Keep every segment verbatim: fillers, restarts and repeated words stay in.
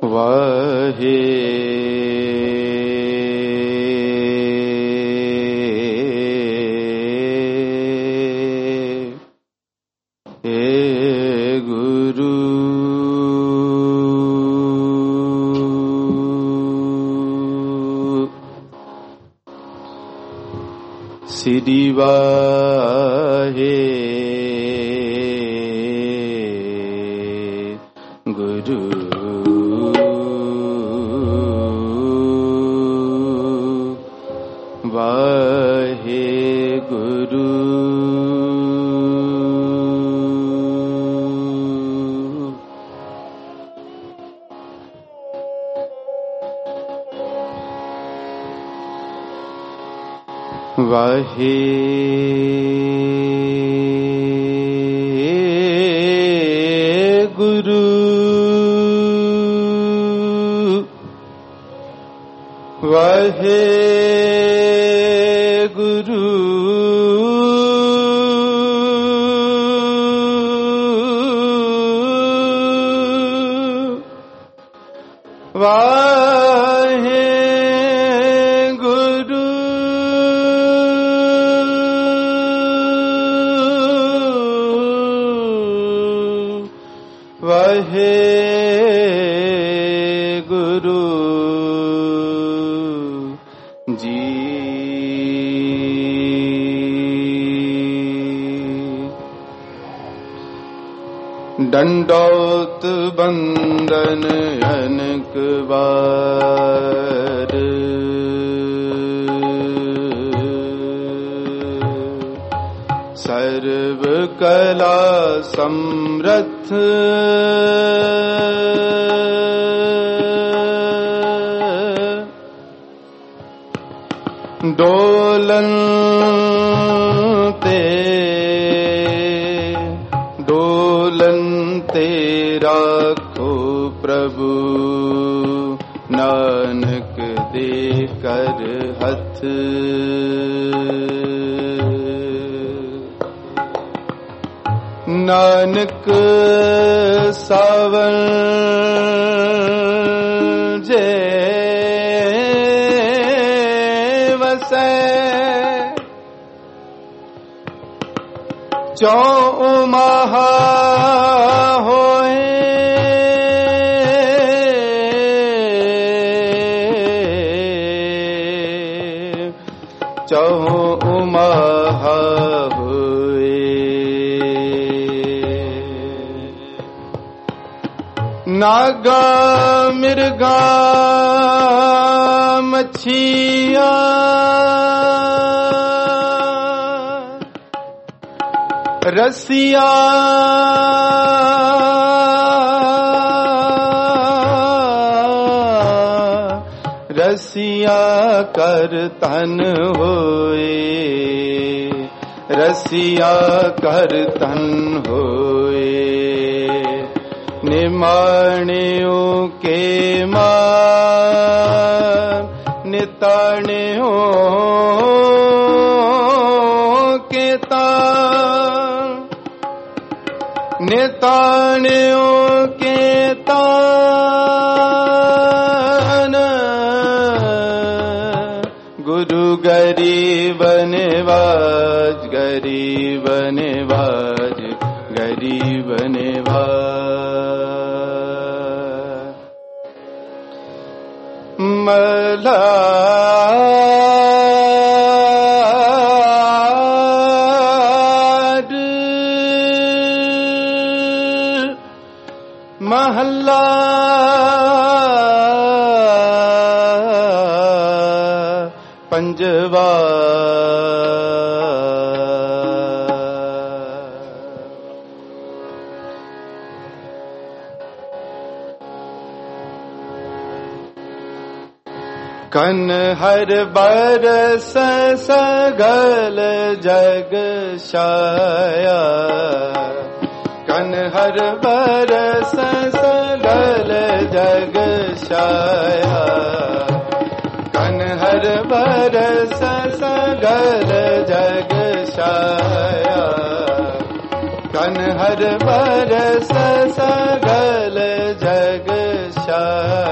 वाहे ए गुरु सिरि वाहे गुरु वाहे गुरु वाहे गुरु वाहे गुरु वाहे गुरु वाहे गुरु जी। दंडौत बंदन अनक बार सर्व कला समर्थ डोलन ते डोलन ते राखो प्रभु नानक दे कर हथ नानक सावन जे वसै चौ महा होए चौ महा नागा मिर्गा मछिया रसिया रसिया कर तन होए रसिया कर तन होए निमाणियों के मान निताणियों के तान निताणियों के तान गुरु गरीब निवाज गरीब निवाज गरीब निवाज मलाड महल्ला पंजवा कन हर बरस सगल जग छाया कन हर बरस सगल जग छाया कन हर बरस सगल जग छाया कन हर बरस सगल जग छाया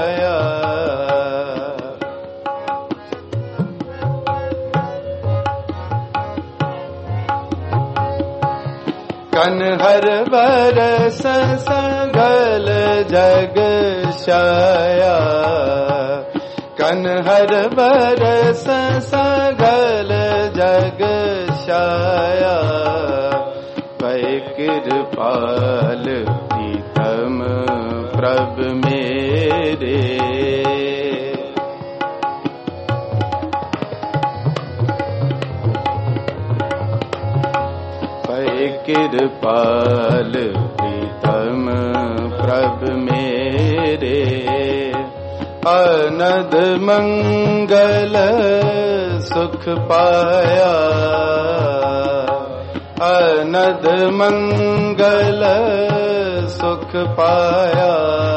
कनहर बरस सगल जग छाया, कनहर बरस सगल जग छाया। पै कृपाल प्रीतम प्रभ मेरे, कृपाल प्रीतम प्रभ मेरे। अनद मंगल सुख पाया, अनद मंगल सुख पाया।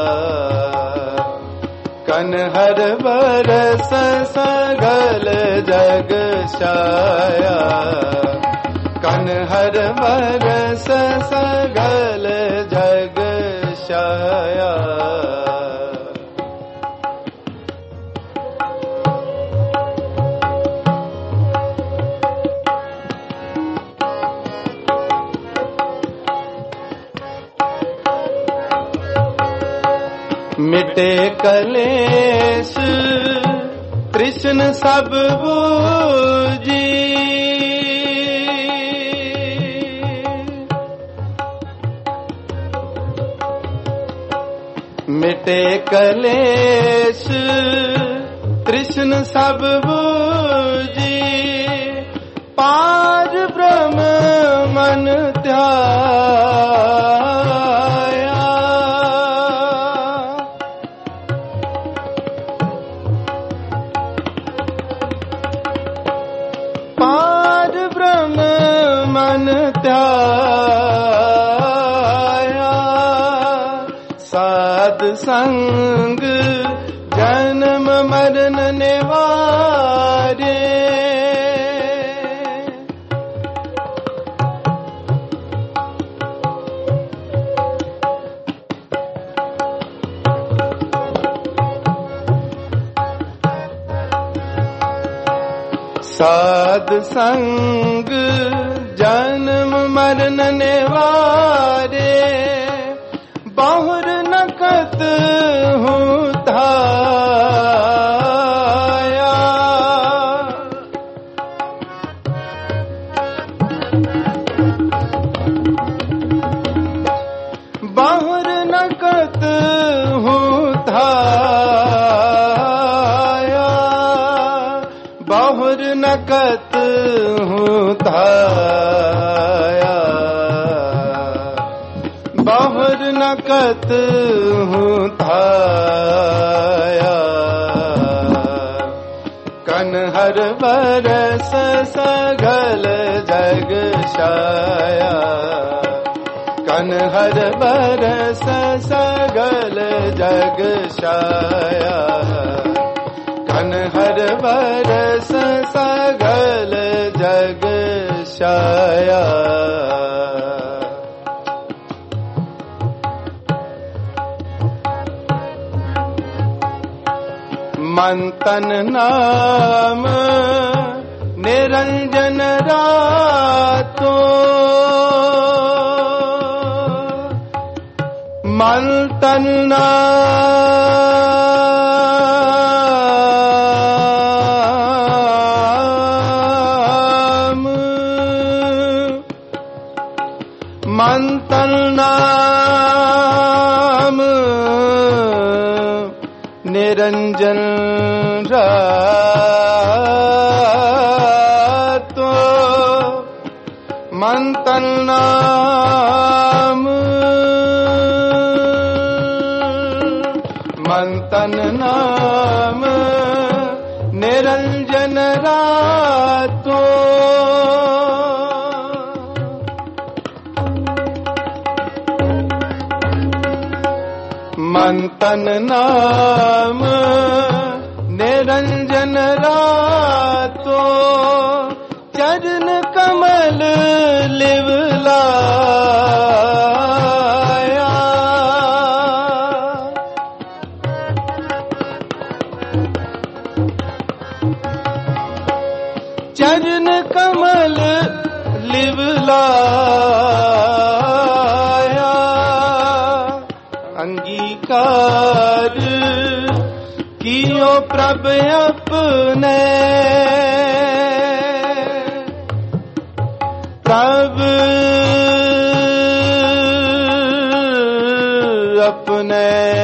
कनहर बरस सगल जग छाया, कनहर बरस सगल जग छाया। मिटे कलेश कृष्ण सब बूझी, मिटे कलेश कृष्ण सब बूझी। पार ब्रह्म मन ध्याया, पार ब्रह्म मन ध्याया। साध संग जन्म मरण निवारे, साध संग जन्म मरण निवारे। बहुर नकत हूँ धाया, बहुर नकत हूँ धाया, बहुर नकत हूँ धाया। बहुर नकत हूँ धाया। कनहर बरस सगल जग छाया, कनहर बरस सगल जग छाया, कनहर बरस सगल जग छाया। मंतन नाम निरंजन रातो, मंतन नाम, मंतन नाम निरंजन रातो। मंतन नाम, मंतन नाम निरंजन रातो। मंतन नाम निरंजन रातो। चरण कमल लिवलाया, चरण कमल लिवलाया। अंगीकार कियो प्रभ अपने प्रभ अपने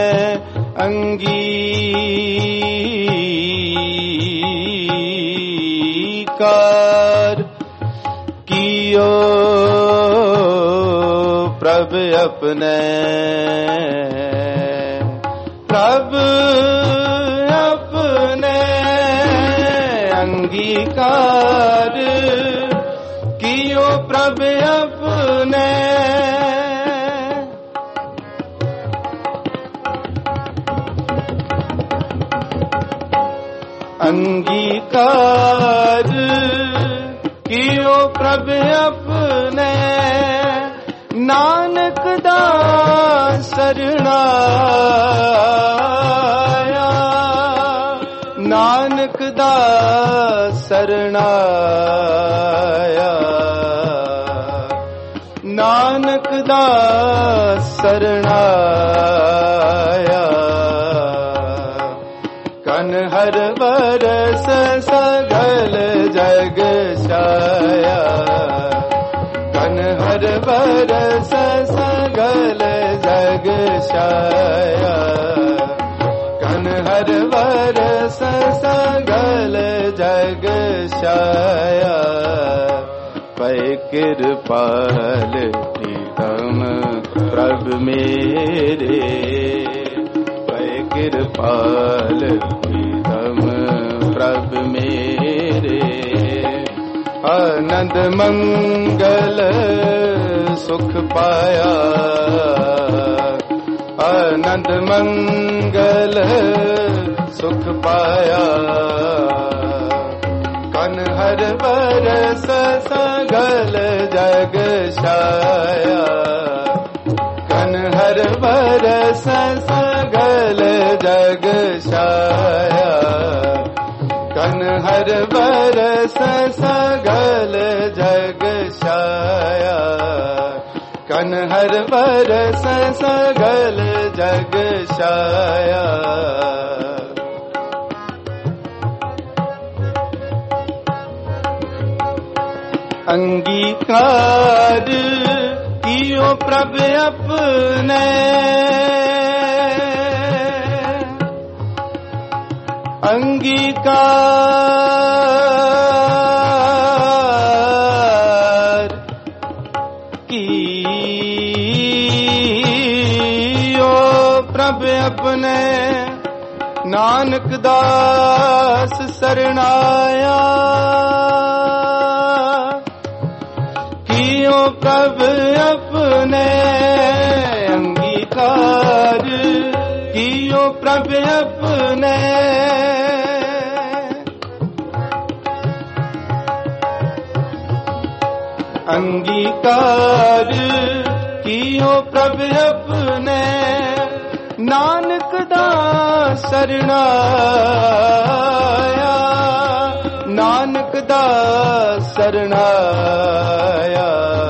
अंगीकार कियो प्रभ अपने प्रभ अपने अंगीकार कियो प्रभ अपने अंगीकार कियो प्रभ अपने नानक दास सरणाया नानक दास सरणाया नानक दास सरणाया कन हर बरस सगल जग छाया कन हर बरस सगल जग छाया कन हर बरस सगल जग छाया पै कृपाल प्रीतम प्रभ मेरे पै कृपाल प्रीतम प्रभ मेरे आनंद मंगल सुख पाया आनंद मंगल सुख पाया कन हर बरस सगल जग छाया कन हर बरस सगल जग छाया कन हर बरस सगल जग छाया कन हर बरस सगल जग छाया अंगीकार कियो प्रभ अपने अंगीकार कियो प्रभ अपने नानक दास सरणाया कियो प्रभ अपने अंगीकार कियो प्रभ अपने अंगीकार कियो प्रभ अपने नानक दास सरणाया नानक दास सरणाया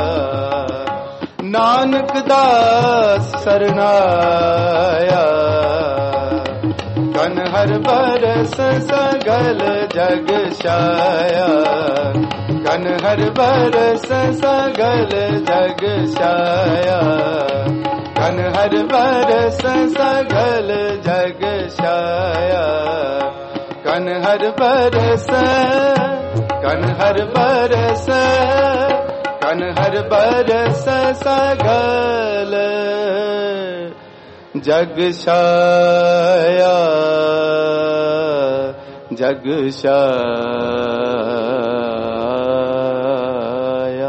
नानक दास सरणाया कन हर बरस सगल जग छाया कन हर बरस सगल जग छाया कन हर बरस सगल जग छाया कन हर बरस कन हर बरस कन हर बरस सगल जग छाया जग छाया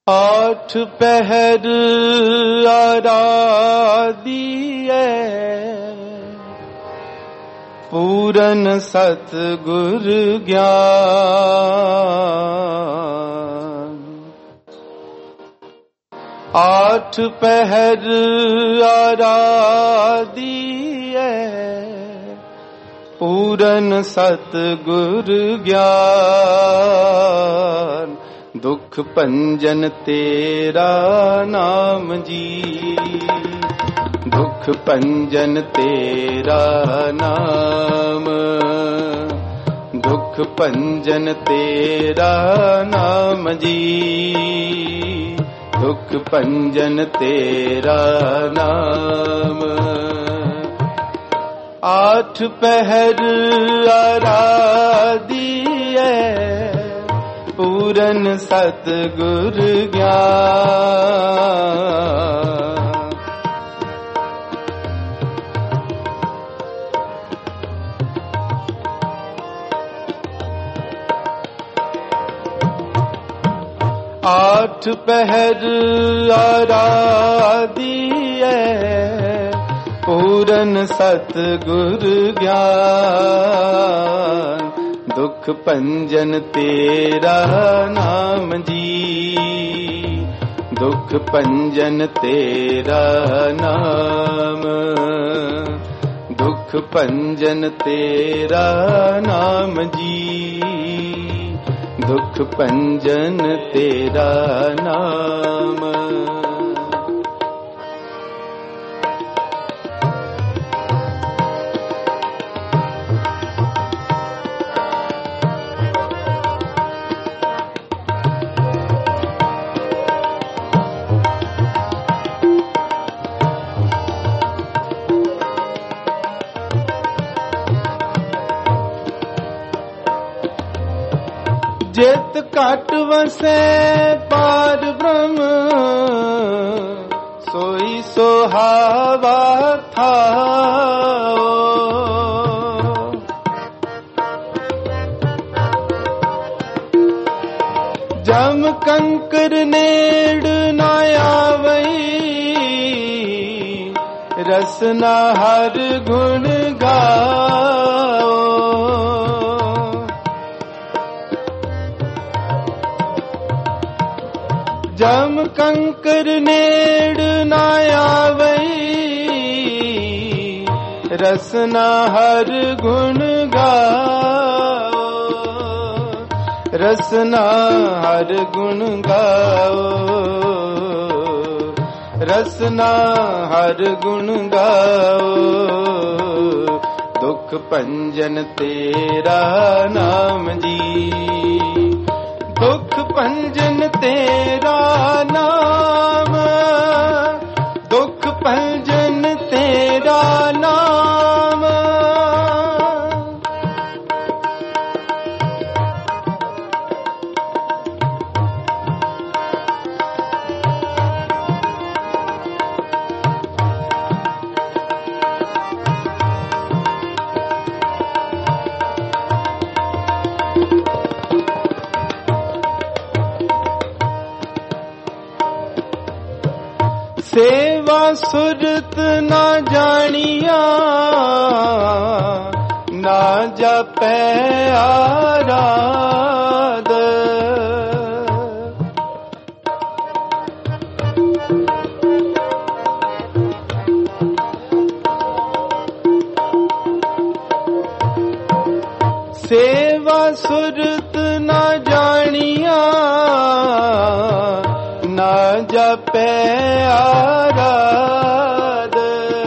आठ पहर आराधिए पूरन सतगुर ज्ञान। आठ पहर आराधिए पूरन सतगुर ज्ञान। दुख भंजन तेरा नाम जी, दुख भंजन तेरा नाम, दुख भंजन तेरा नाम जी, दुख भंजन तेरा नाम। आठ पहर आराधिए पूरन सतगुर ज्ञान। आठ पहर आराधिए पूरन सतगुर ज्ञान। दुख भंजन तेरा नाम जी, दुख भंजन तेरा नाम, दुख भंजन तेरा नाम जी, दुख भंजन तेरा नाम। जित घट वसै पार ब्रह्म, सोई सोहावा थाओ। जम कंकर नेड़ न आवई, रसना हर गुण गाओ। जम कंकर नेड़ न आवई, रसना हर गुण गाओ, रसना हर गुण गाओ, रसना हर गुण गाओ। दुख भंजन तेरा नाम जी, दुख भंजन तेरा नाम, दुख भंजन तेरा नाम। सेवा सुरत ना जानिया, ना जपै आराध। सेवा सुरत ना जानिया, ना जपै आराध।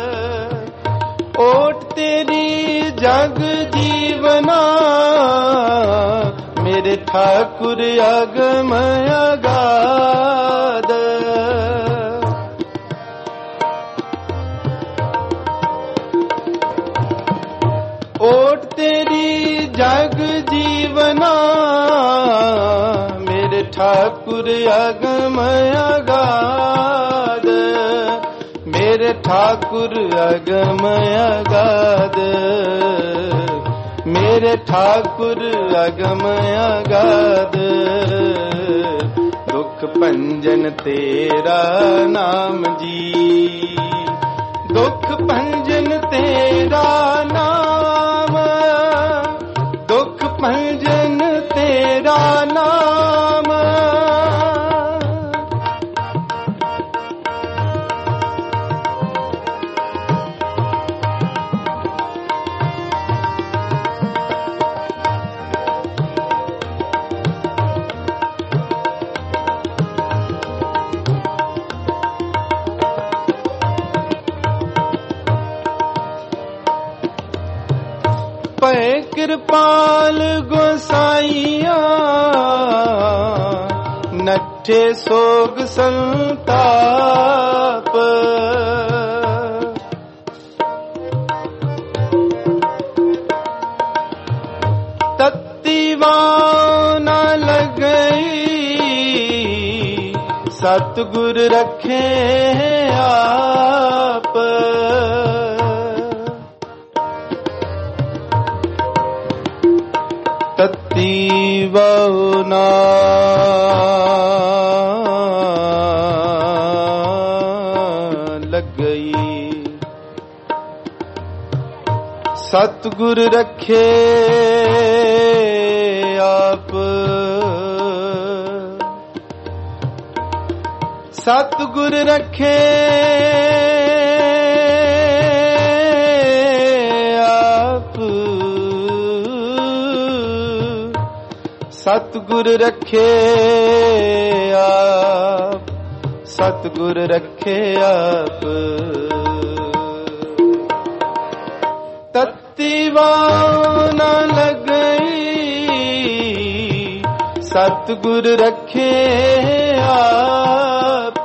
ओट तेरी जग जीवना, मेरे ठाकुर अगम अगाध। ओट तेरी जग जीवना, मेरे ठाकुर अगम अगाध, मेरे ठाकुर अगम अगाध, मेरे ठाकुर अगम अगाध। दुख दुख भंजन तेरा नाम जी, दुख भंजन तेरा नाम, दुख भंजन तेरा नाम। पै कृपाल गोसाइया, नठे सोग संताप, तत्ती वाव न लगई, सतगुर रखे आप। तत्ती वाव न लगई, सतगुर रखे आप। सतगुर रखे आप, सतगुर रखे आप, सतगुर रखे आप। तत्ती वाव न लगई, सतगुर रखे आप,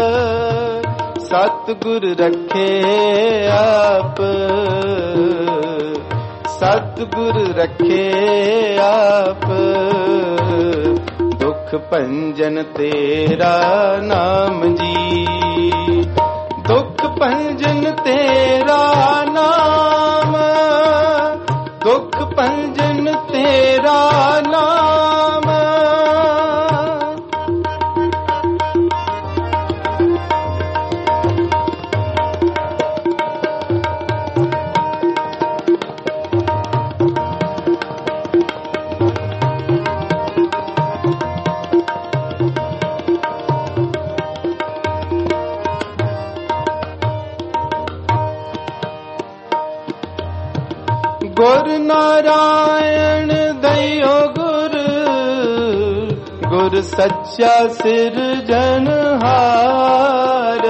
सतगुर रखे आप, सतगुर रखे आप। दुख भंजन तेरा नाम जी, दुख भंजन तेरा नाम, दुख भंजन तेरा नाम। गुर नारायण दयो गुर, गुर सच्चा सिरजनहार।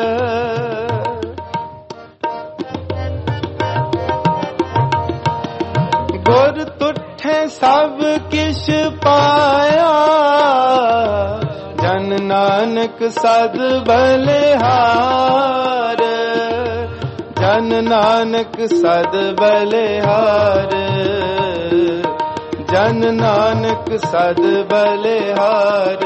गुर तुठे सब किश पाया, जन नानक सद बलिहार। जन नानक सद बलिहार, जन नानक सद बलिहार।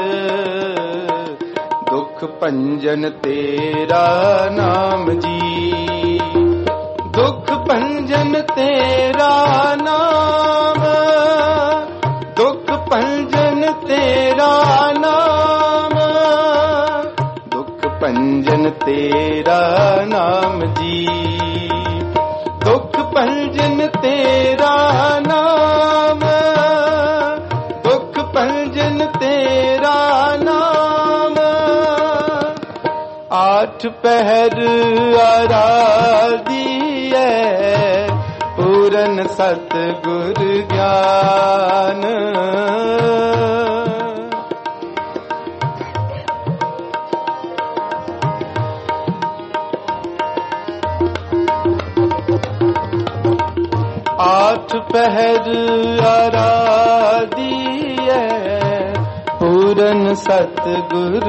दुख भंजन तेरा नाम जी, दुख भंजन तेरा नाम, दुख भंजन तेरा नाम। दुख भंजन तेरा नाम जी, दुख भंजन तेरा नाम, दुख भंजन तेरा नाम। आठ पहर आराधिए, पूरन सतगुर ज्ञान। आठ पहर आराधिए, पूरन सतगुर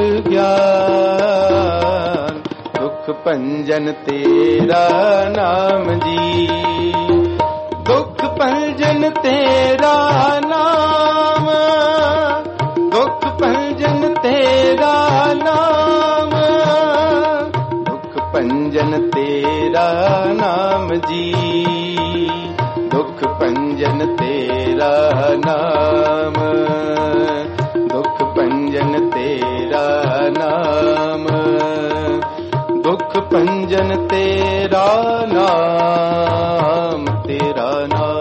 ज्ञान। दुख भंजन तेरा नाम जी, दुख भंजन तेरा नाम, दुख भंजन तेरा नाम। दुख भंजन तेरा नाम जी, दुख भंजन तेरा नाम, दुख भंजन तेरा पंजन तेरा नाम, तेरा नाम।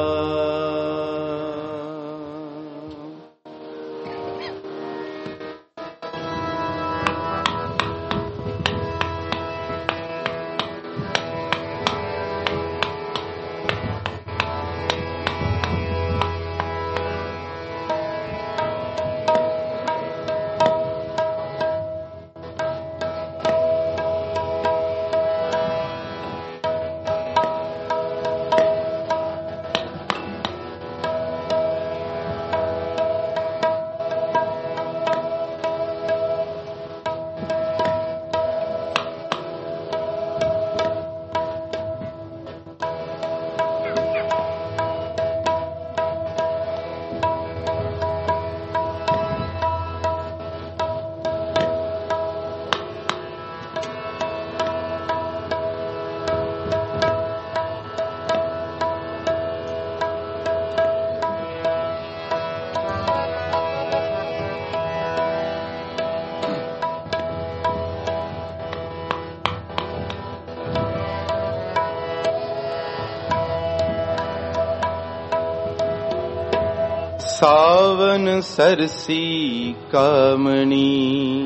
सावन सरसी कामनी,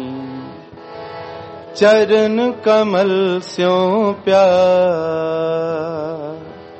चरण कमल स्यों प्यार।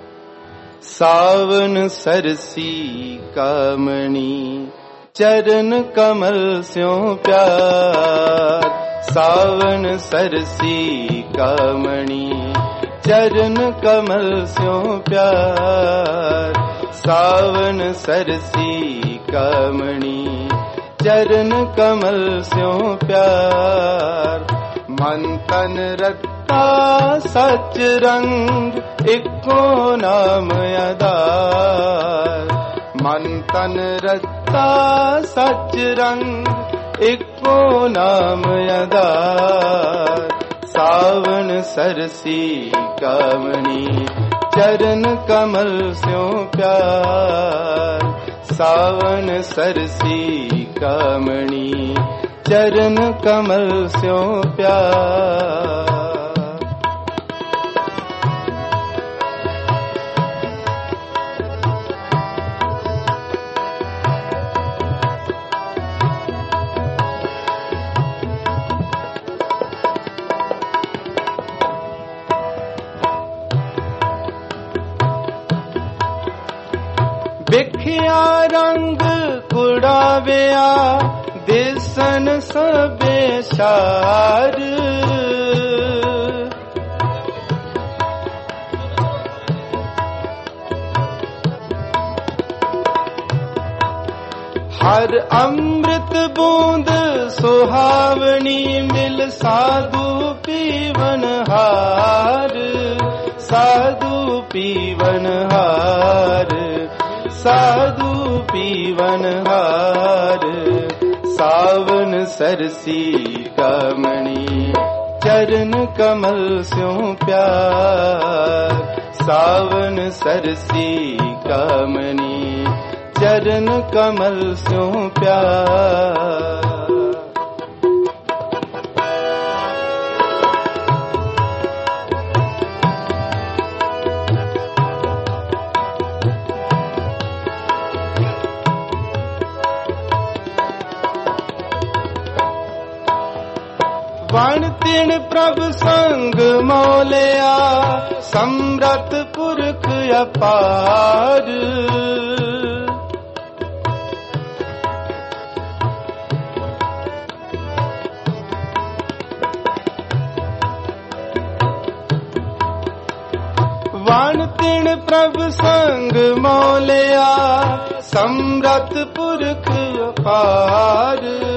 सावन सरसी कामनी, चरण कमल स्यों प्यार। सावन सरसी कामनी, चरण कमल स्यों प्यार। सावन सरसी कामनी, चरण कमल स्यों प्यार। मन तन रत्ता सच रंग, इको नाम आधार। मन तन रत्ता सच रंग, इको नाम आधार। सावन सरसी कामनी, चरण कमल स्यों प्यार। सावन सरसी कामनी, चरण कमल स्यों प्यार। बिखिया रंग कुड़ाविया, दिसन सबे शार। हर अमृत बूंद सुहावनी, मिल साधु पीवन हार। साधु पीवन हार, साधु पीवन हार। सावन सरसी कामनी, चरण कमल स्यों प्यार। सावन सरसी कामनी, चरण कमल स्यों प्यार। वण तिण प्रभ संग मौलिया, समरथ पुरख अपार। वण तिण प्रभ संग मौलिया, समरथ पुरख अपार।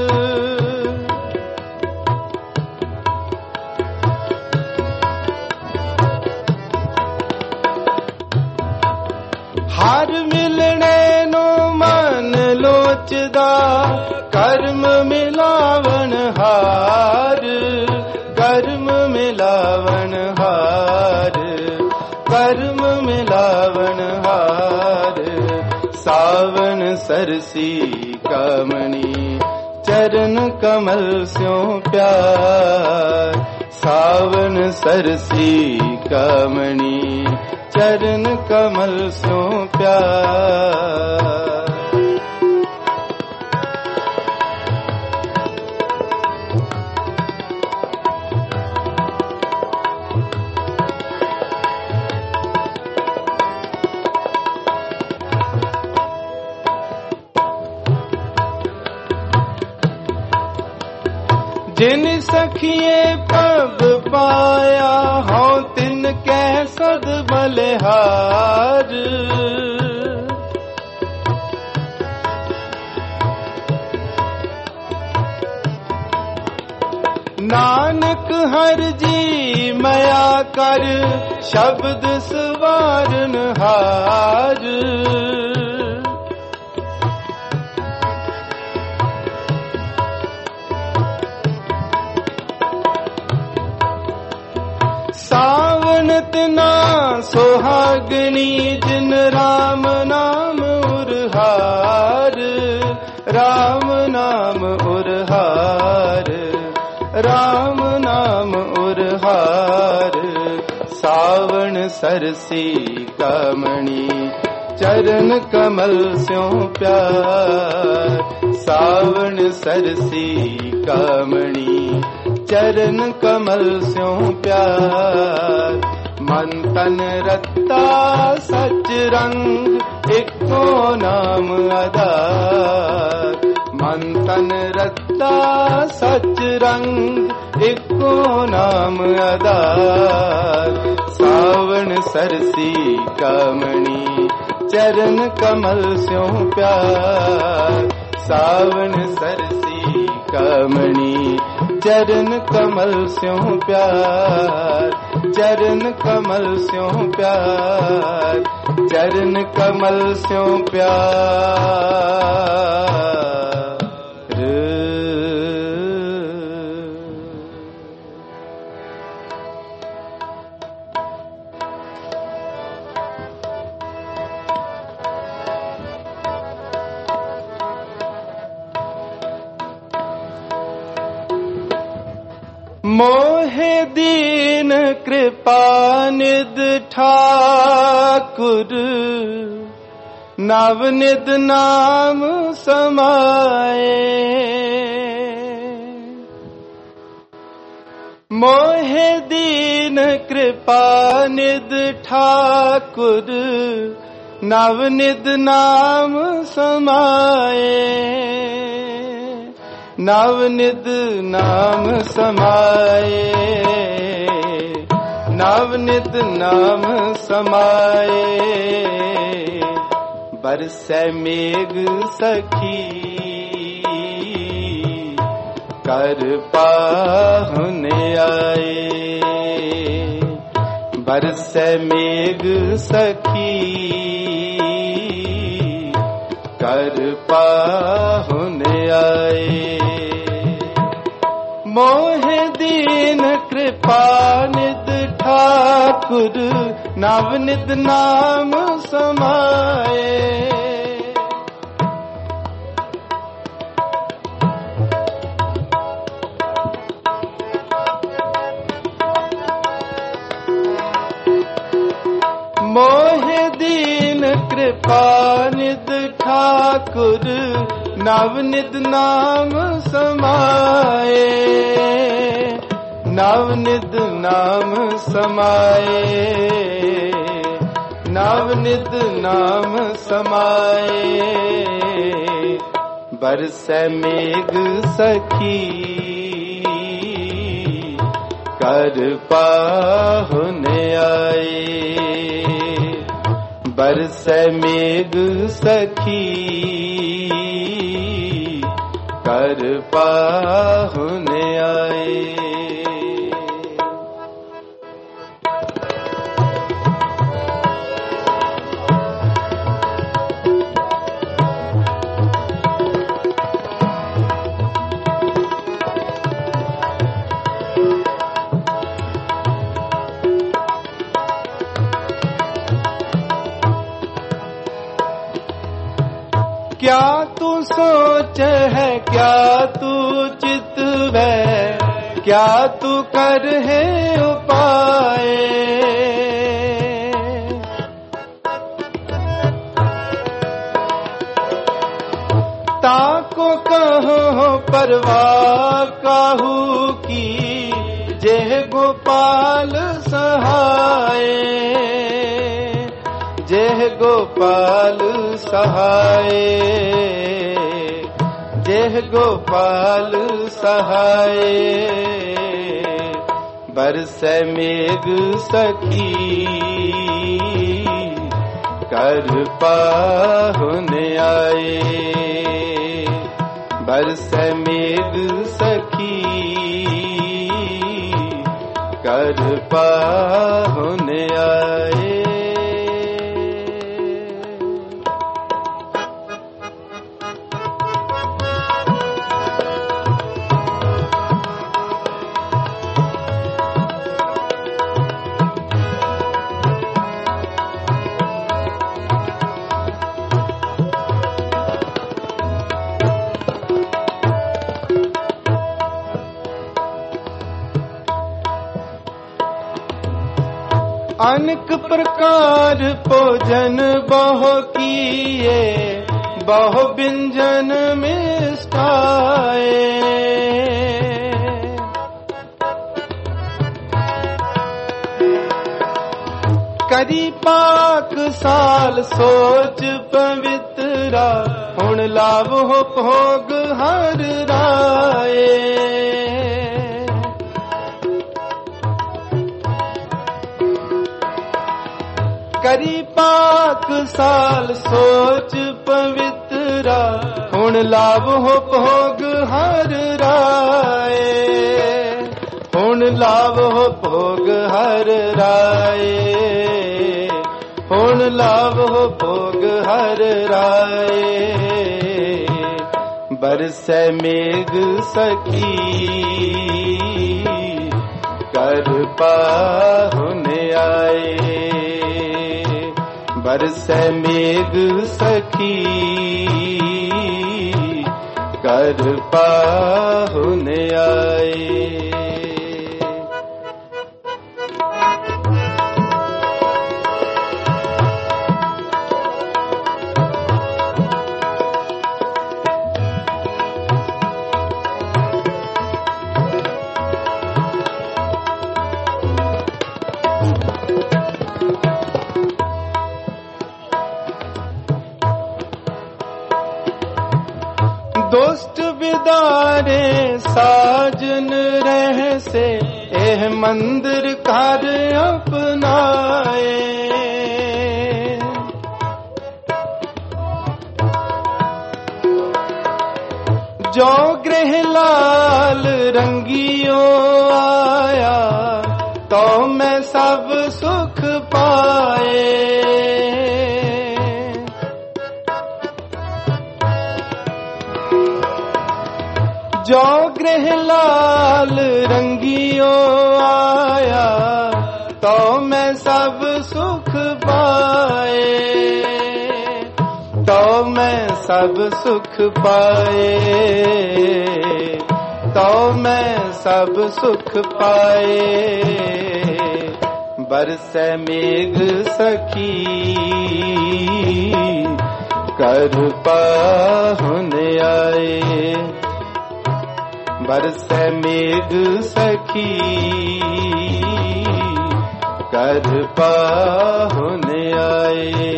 हर मिलने नो मन लोचदा, कर्म मिलावन हार। कर्म मिलावन हार, कर्म मिलावन हार। सावन सरसी कामनी, चरण कमल स्यों प्यार। सावन सरसी कमणी चरण कमल स्यो प्यार। जिन सखिए पग पाया हों तिन कै सद बलिहार। नानक हर जी मया कर शब्द सवारन हार। सावन तना सोहागनी जिन राम नाम उरहार। राम नाम उरहार, राम नाम उरहार। सावन सरसी कमणी चरण कमल स्यों प्यार। सावन सरसी कमणी चरण कमल स्यों प्यार। मन तन रत्ता सच रंग इको नाम आधार। मन तन रत्ता सच रंग इको नाम आधार। सावन सरसी कमणी चरण कमल स्यों प्यार। सावन सरसी कमणी चरण कमल स्यों प्यार। चरण कमल स्यों प्यार। चरण कमल स्यों प्यार। मोहे दीन कृपा निध ठाकुर। नवनिध नाम समाए। मोहे दीन कृपा निध ठाकुर। नवनिध नाम समाए। नवनिध नाम समाए। नवनिध नाम समाए। बरसै मेघ सखी कर पाहुने आए। बरसै मेघ सखी कर पाहुने आए। मोहे दीन कृपा निध ठाकुर। नवनिध नाम समाए। मोहे दीन कृपा निध ठाकुर। नवनिध नाम समाए। नवनिध नाम समाए। नवनिध नाम समाए। बरसै मेघ सखी कर पाहुने आए। बरसै मेघ सखी कर पाहुने आए। क्या तू सोच है, क्या तू चितवै, क्या तू कर है उपाय। ताको कहो परवाह काहू की, जेह गोपाल सहाय, जेह गोपाल सहाय, जेह गोपाल सहाय। बरसै मेघ सखी कर पाहुन आए। बरसै मेघ सखी कर पाहुन आए। अनेक प्रकार भोजन बहु किए, बहु व्यंजन मिष्टाए। करी पाक साल सोच पवित्रा, हुण लाभ हो भोग हर राए। करी पाक साल सोच पवित्रा, हुण लाभ हो भोग हर राय। हुण लाभ हो भोग हर राय, हुण लाभ हो भोग हर राय। बरसै मेघ सखी कर पाहुन आए। बरसै मेघ सखी कर पाहुन आए। दोस्त बिदारे साजन रह से, एह मंदिर कार्य अपनाए। जो गृह लाल रंगियो आया, तो मैं सब सुख पाए। जो गृह लाल रंगियो आया, तो मैं सब सुख पाए। तो मैं सब सुख पाए, तो मैं सब सुख पाए। बरसै मेघ सखी कर पाहुन आए। बरसै मेघ सखी कर पाहुन आए।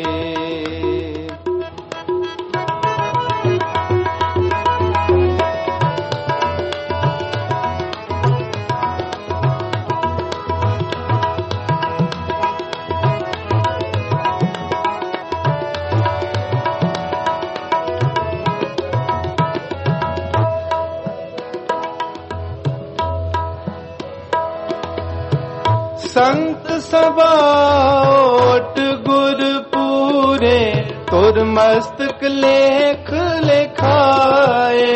संत सभा ओट गुर पूरे, तुर मस्तक लेख लिखाए।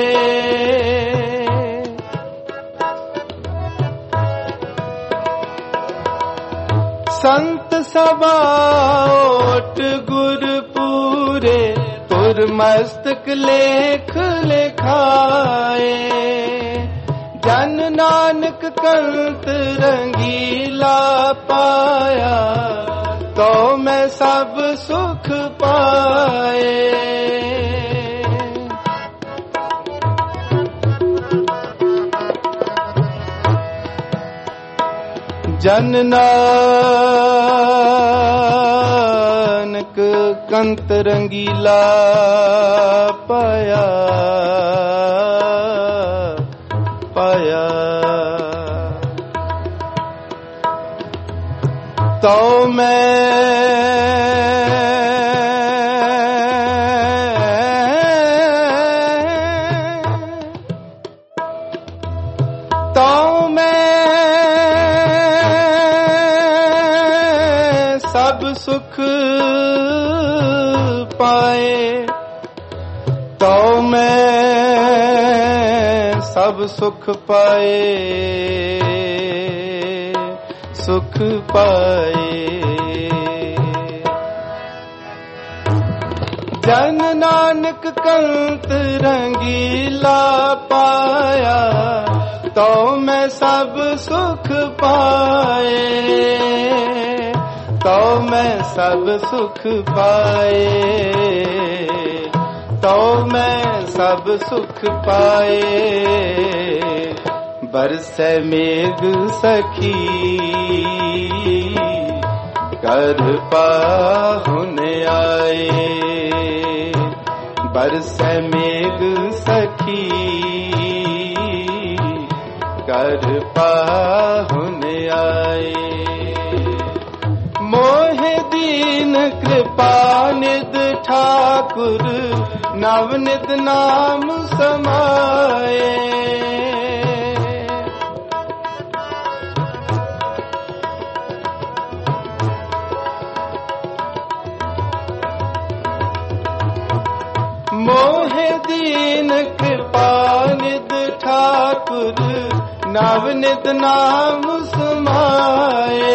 संत सभा ओट गुर पूरे, तुर मस्तक लेख लिखाए। ਜਨ ਨਾਨਕ ਕੰਤ ਰੰਗੀਲਾ ਪਾਇਆ, ਤੋ ਮੈਂ ਸਭ ਸੁਖ ਪਾਏ। ਜਨ ਨਾਨਕ ਕੰਤ ਰੰਗੀਲਾ ਪਾਇਆ, ਪਾਇਆ ਤੋ ਮੈਂ ਤੋ ਮੈਂ ਸਭ ਸੁਖ ਪਾਏ, ਤੋ ਮੈਂ ਸਭ ਸੁਖ ਪਾਏ, ਸੁਖ ਪਾਏ। ਜਨ ਨਾਨਕ ਕੰਤ ਰੰਗੀਲਾ ਪਾਇਆ, ਤੋ ਮੈਂ ਸਭ ਸੁਖ ਪਾਏ, ਤੋ ਮੈਂ ਸਭ ਸੁਖ ਪਾਏ, ਤੋ ਮੈਂ ਸਭ ਸੁਖ ਪਾਏ। ਬਰਸੈ ਮੇਘ ਸਖੀ ਕਰ ਪਾਹੁਨ ਆਏ, ਬਰਸੈ ਮੇਘ ਸਖੀ ਕਰ ਪਾਹੁਨ ਆਏ। ਮੋਹਿ ਦੀਨ ਕਿਰਪਾ ਨਿਧ ਠਾਕੁਰ, ਨਵ ਨਿਧ ਨਾਮ ਸਮਾਏ। ਮੋਹਿ ਦੀਨ ਕਿਰਪਾ ਨਿਧ ਠਾਕੁਰ, ਨਵ ਨਿਧ ਨਾਮ ਸਮਾਏ,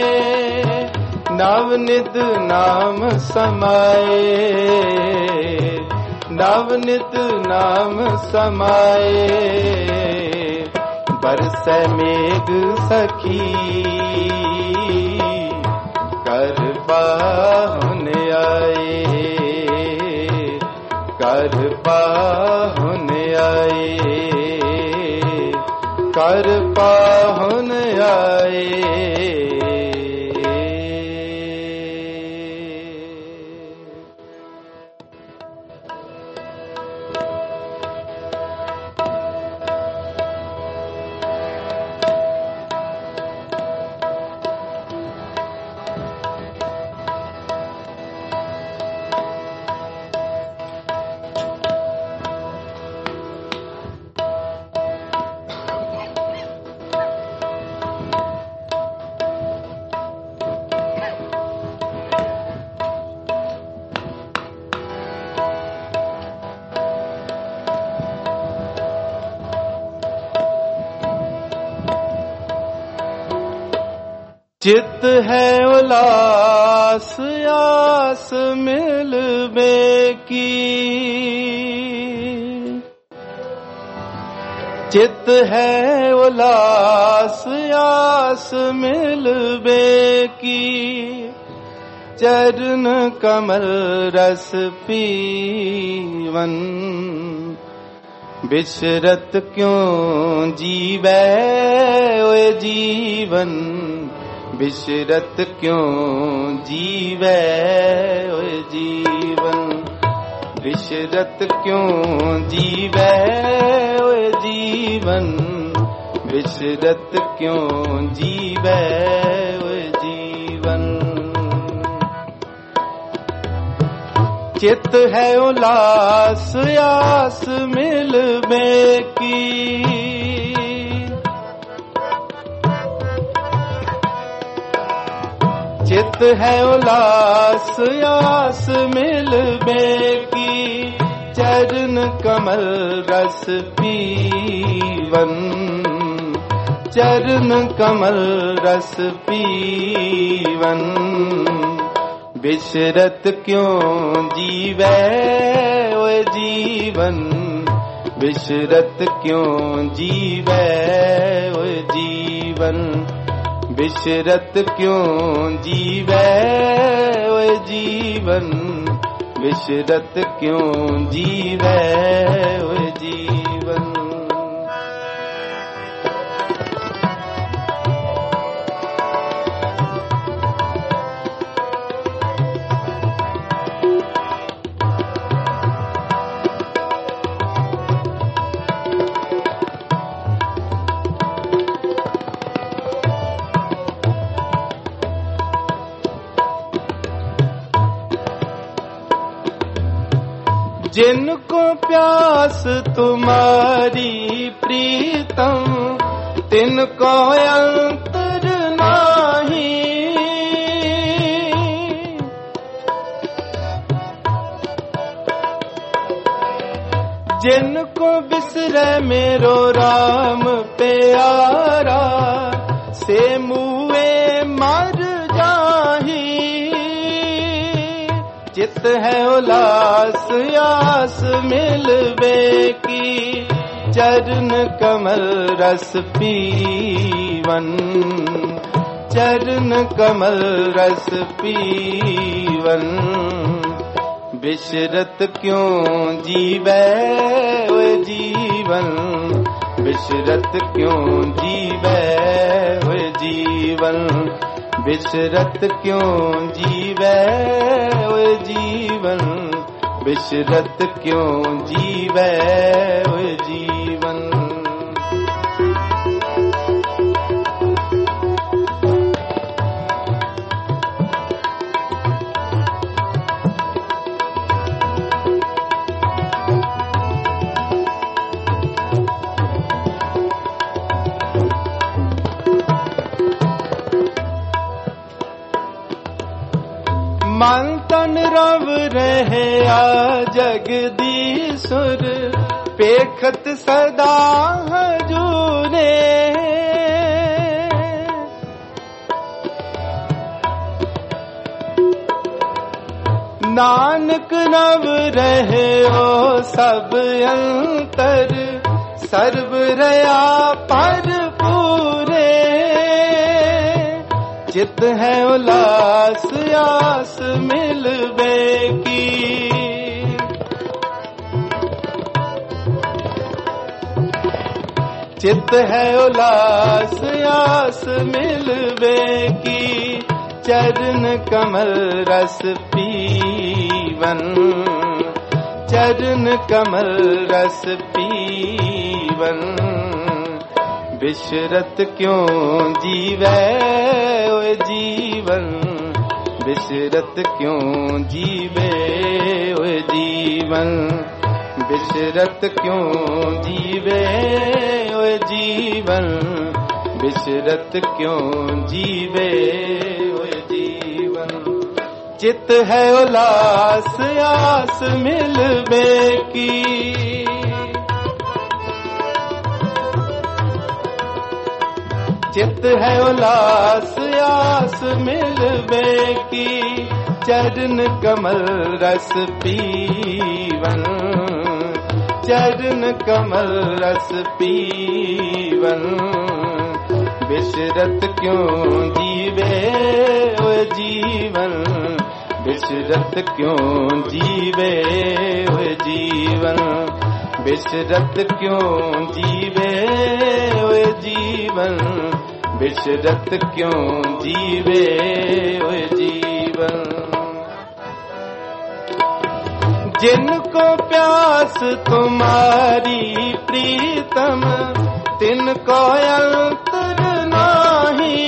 ਨਵ ਨਿਧ ਨਾਮ ਸਮਾਏ, ਨਵ ਨਿਧ ਨਾਮ ਸਮਾਏ। ਬਰਸੈ ਮੇਘ ਸਖੀ ਕਰ ਪਾਹੁਨ ਆਏ, ਕਰ ਪਾਹੁਨ ਆਏ, ਕਰ ਪਾਹੁਨ ਆਏ। चित है उलास आस मिलबे की, चित है उलास आस मिलबे की। चरण कमल रस पीवन, बिसरत क्यों जीवै ओए जीवन, बिसरत क्यों जीवै ओए जीवन, बिसरत क्यों जीवै ओए जीवन, बिसरत क्यों जीवै ओए जीवन। चित है उलास आस मिलबे की, चित है उलास आस मिलबे की। चरण कमल रस पीवन, चरण कमल रस पीवन, बिसरत क्यों जीवै ओए जीवन, बिसरत क्यों जीवै ओए जीवन, बिसरत क्यों जीवै ओए जीवन, बिसरत क्यों जीवै ओए जीवन। जिनको प्यास तुम्हारी प्रीतम, तिनको अंतर नाही। जिनको बिसरे मेरो राम प्यारा, से मुए मर जाही। चित है उलास आस मिलवे की, चरण कमल रस पीवन, चरण कमल रस पीवन। बिसरत क्यों जीवै ओए जीवन, बिसरत क्यों जीवै ओए जीवन, बिसरत क्यों जीवै ओए जीवन, बिसरत क्यों जीवै ओए जीवन। मन तन रव रहे आ जगदीशुर, पेखत सदा हजूरे। नानक नव रहे ओ सब अंतर, सर्व रया पर पूरे। चित है उलास आस मिलवे की, चित है उलास आस मिलवे की। चरण कमल रस पीवन, चरण कमल रस पीवन। बिसरत क्यों जीवै ओए जीवन, बिसरत क्यों जीवे ओए जीवन, बिसरत क्यों जीवे ओए जीवन, बिसरत क्यों जीवे ओए जीवन। चित है उलास आस मिलवे की, चित है उलास आस मिलवे की। चरण कमल रस पीवन, चरण कमल रस पीवन। बिसरत क्यों जीवे ओए जीवन, बिसरत क्यों जीवे ओए जीवन, बिसरत क्यों जीवे ओए जीवन, बिसरत क्यों जीवे ओए जीवन। जिनको प्यास तुम्हारी प्रीतम, तिनको अंतर नाही।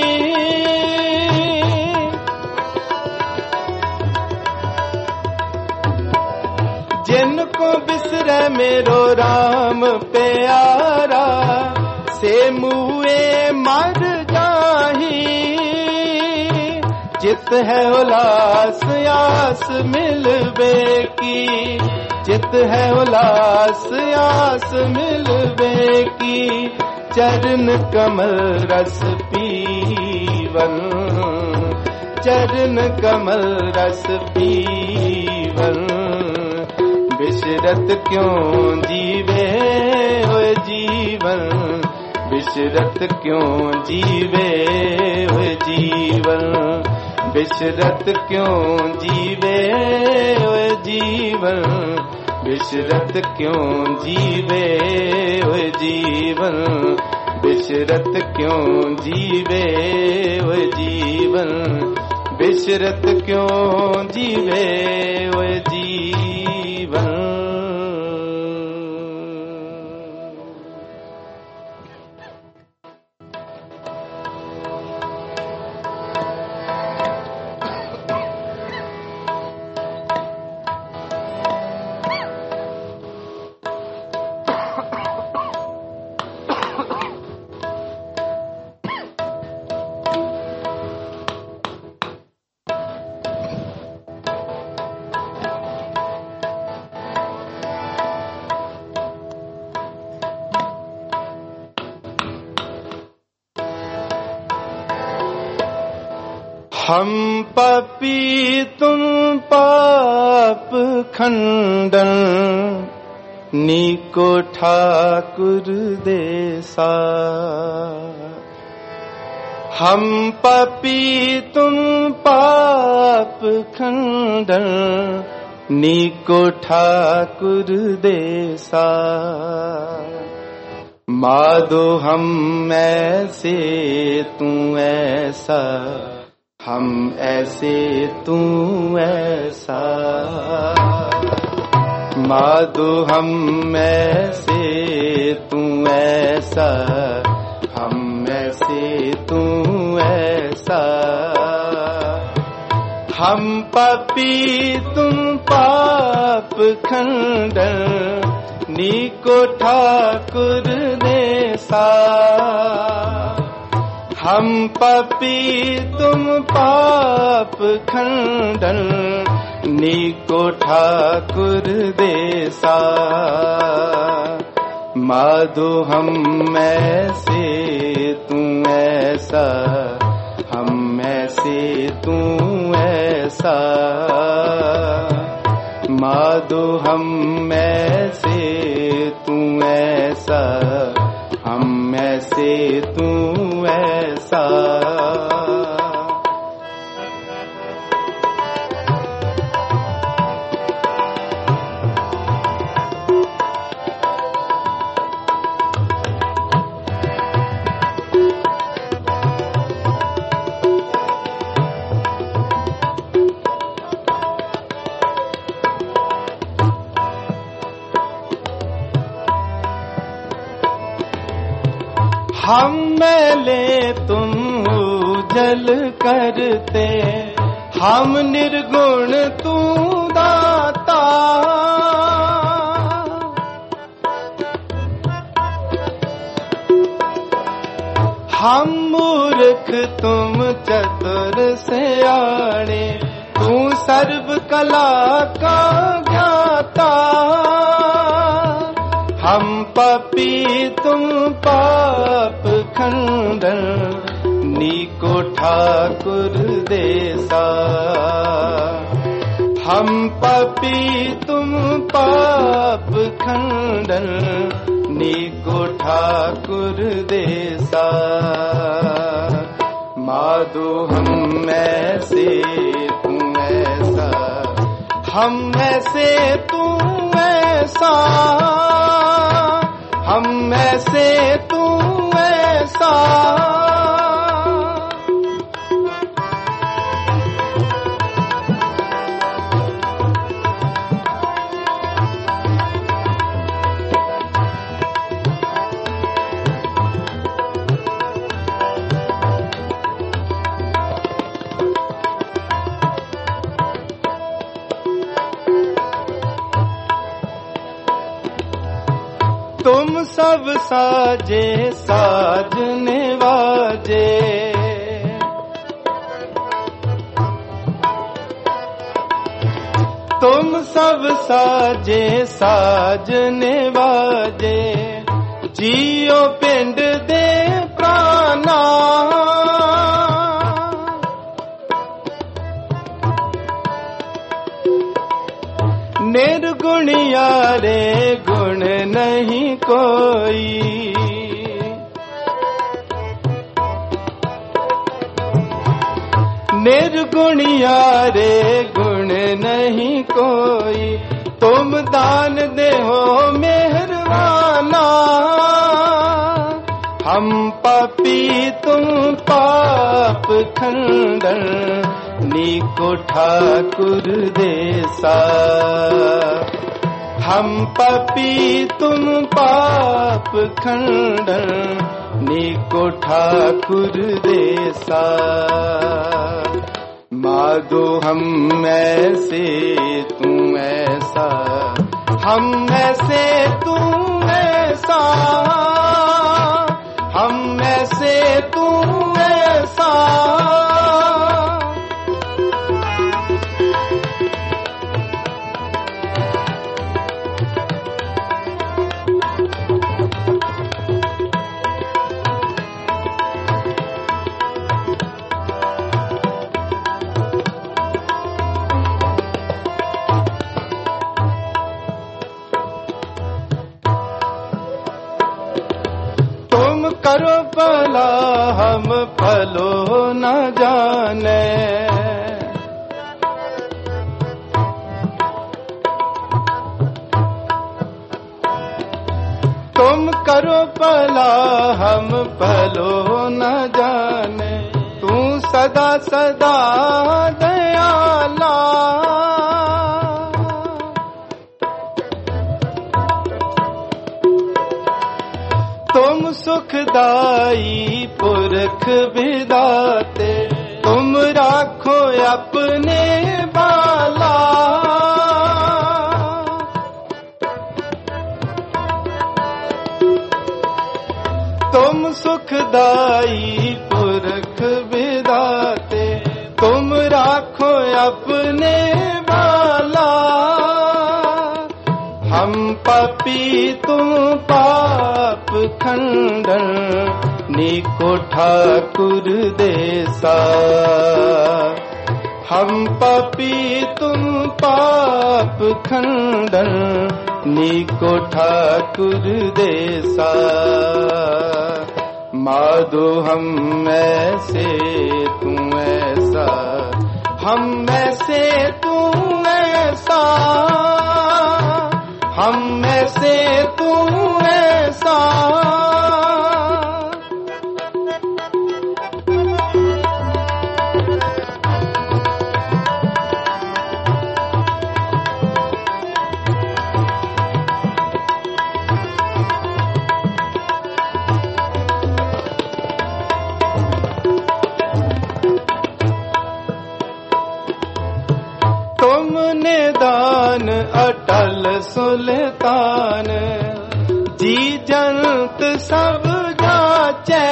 जिनको बिसरे मेरो राम प्यारा, से मुए मर जाही। चित है उलास आस मिलवे की, चित है उलास आस मिलवे की। चरण कमल रस पीवन, चरण कमल रस पीवन। बिसरत क्यों जी जीवे हुए जीवन, बिसरत क्यों जीवे हुए जीवन, बिसरत क्यों जीवे हुए जीवन, बिसरत क्यों जीवे हुए जीवन, बिसरत क्यों जीवे हुए जीवन, बिसरत क्यों जीवे हुए जीवन। हम पापी तुम पाप खंडन, नीको ठाकुर देसा। हम पापी तुम पाप खंडन, नीको ठाकुर देसा। माधो हम ऐसे तू ऐसा, हम ऐसे तू ऐसा। माधो हम ऐसे तू ऐसा, हम ऐसे तू ऐसा। हम पापी तुम पाप खंडन, नीको ठाकुर देसा। हम पापी तुम पाप खंडन, नीको ठाकुर देसा। माधो हम ऐसे तू ऐसा, हम ऐसे तू ऐसा। माधो हम ऐसे तू ऐसा, हम ऐसे तू ऐसा। हम मैले तुम उजल करते, हम निर्गुण तू दाता। हम मूर्ख तुम चतुर सियाणे, तू सर्व कला का ज्ञाता। हम पापी तुम पाप खंडन, नीको ठाकुर देसा। हम पापी तुम पाप खंडन, नीको ठाकुर देसा। माधो हम ऐसे तू ऐसा, हम ऐसे तू ऐसा। हम ऐसे तू ऐसा। तुम सब साजे साजने वाजे, तुम सब साजे साजने वाजे। जियो पिंड दे प्राणा, निर्गुण निर्गुणियारे गुण नहीं कोई। निर्गुणियारे गुण नहीं कोई, तुम दान दे हो मेहरबाना। हम पापी तुम पाप खंडन, नीको ठाकुर देसा। हम पापी तुम पाप खंडन, नीको ठाकुर देसा। माधो हम ऐसे तू ऐसा, हम ऐसे तू ऐसा, हम ऐसे तू ऐसा। करो भला हम भलो न जाने, तुम करो भला हम भलो न जाने। तू सदा सदा दयाला, तुम सुखदाई पुरख विदाते। तुम राखो अपने बाला, तुम सुखदाई पुरख विदाते। तुम राखो अपने बाला, हम पापी तुम पाप खंडन, नीको ठाकुर देसा। हम पापी तुम पाप खंडन, नीको ठाकुर देसा। माधो हम ऐसे तू ऐसा, हम ऐसे तू ऐसा, हम ऐसे तू ऐसा। तुमने दान अटल सुल्तान, जी जंत सब जाचे।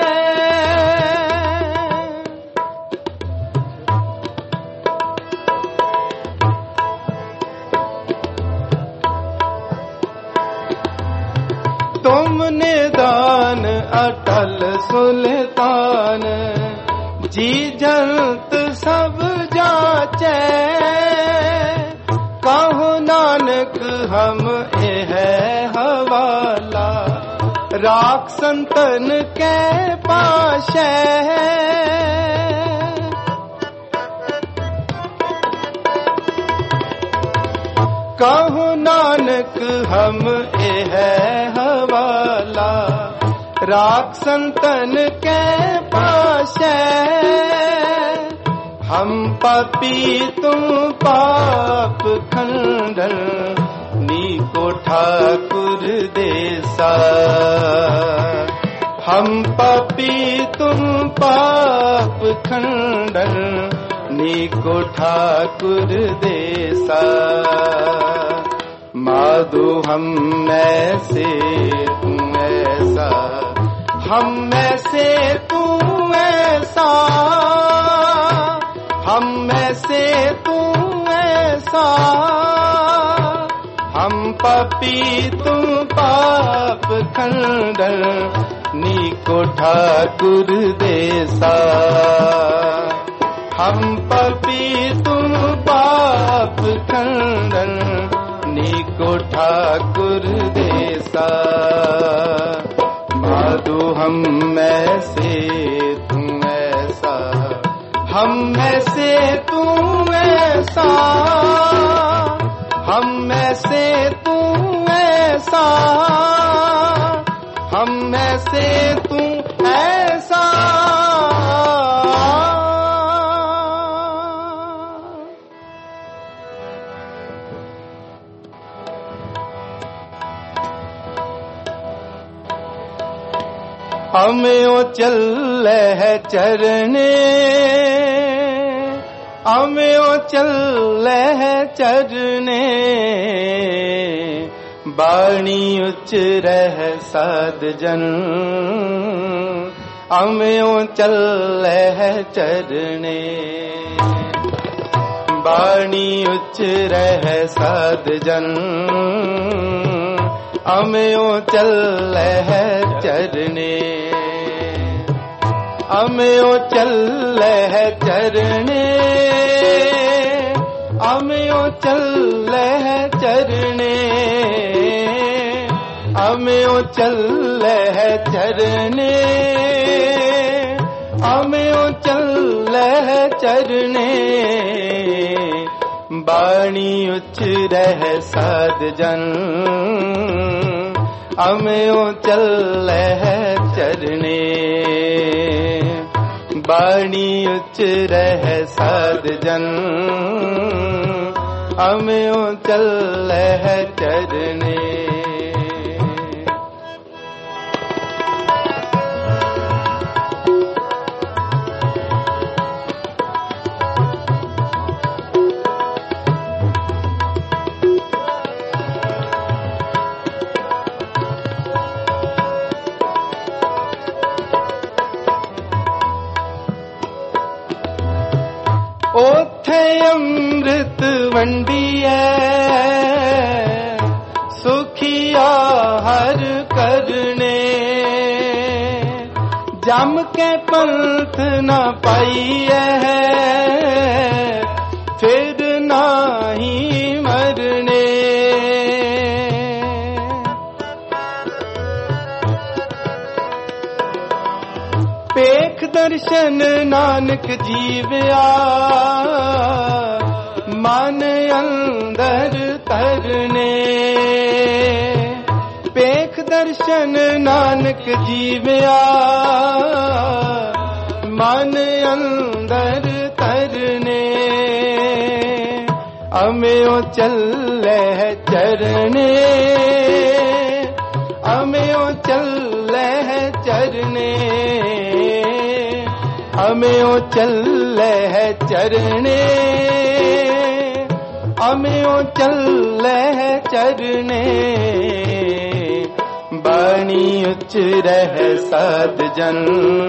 तुमने दान अटल सुल्तान, जी जंत सब जाचे। कहो नानक हम ए है हवाला, राख संतन के पाशे। कहो नानक हम ए है हवाला, राख संतन के पाशे। हम पापी तुम पाप खंडन, नीको ठाकुर देसा। हम पापी तुम पाप खंडन, नीको ठाकुर देसा। माधो हम ऐसे तू ऐसा, हम ऐसे तू ऐसा, हम ऐसे तू ऐसा। हम पापी तुम पाप खंडन, नीको ठाकुर देसा। हम पापी तुम पाप खंडन, अनेको ठाकुर देसा, भादु हम में से तू ऐसा, हम में से तू ऐसा, हम में से तू ऐसा, हम में से तू ऐसा। हमें ओ चल है चरने, हमें ओ चल है चरने, बाणी उच्च रह साध जन, हमें ओ चल है चरने, बाणी उच्च रह साध जन, हमें ओ चल है चरने, हमें ओ चल है चरने, हमें ओ चल है चरने, हमें ओ चल है चरने, हमें ओ चल है चरने, बाणी उच्च रह साध जन, हमें ओ चल है चरने, बाणी उच्च रह साध जन, हमें ओ चल है चरने। ओथे अमृत वंडिए, सुखिया हर करने, जम के पंथ न पाइए, फिर नाही मरने, पेख दर्शन नानक जीव्या, मन अंदर तरने, पेख दर्शन नानक जीव्या, मन अंदर तरने, हमें ओ चल है चरने, हमें ओ चल है चरने, हमें ओ चल है चरने, हमें ओ चल है चरने, बाणी उच्च रह साध जन,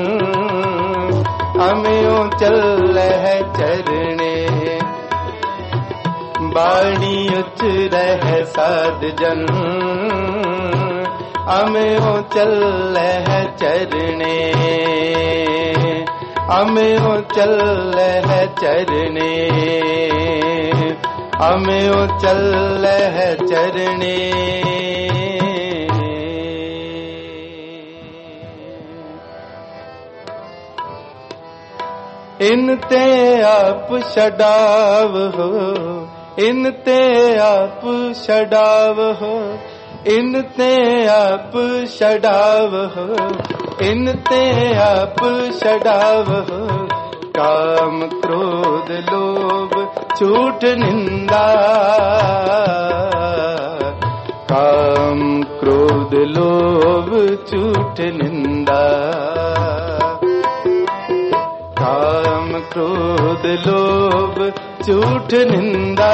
हमें ओ चल है चरने, बाणी उच्च रह साध जन, हमें ओ चल है चरने, हमें ओ चल है चरने, हमें ओ चल है चरने। इनते आप छड़ाव हो, इनते आप छड़ाव हो, इनते आप छड़ाव हो, इनते आप छड़ाव हो, काम क्रोध लोभ झूठ निंदा, काम क्रोध लोभ झूठ निंदा, काम क्रोध लोभ झूठ निंदा,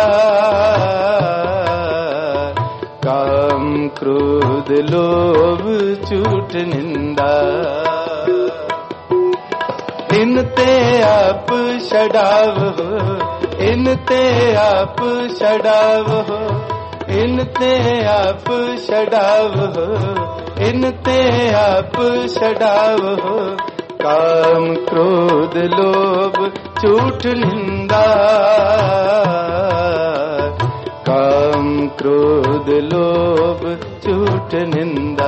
काम क्रोध लोभ झूठ निंदा, इनते आप छड़ाव हो, इनते आप छड़ाव हो, इनते आप छड़ाव हो, इनते आप छड़ाव हो, काम क्रोध लोभ झूठ निंदा, काम क्रोध लोभ झूठ निंदा।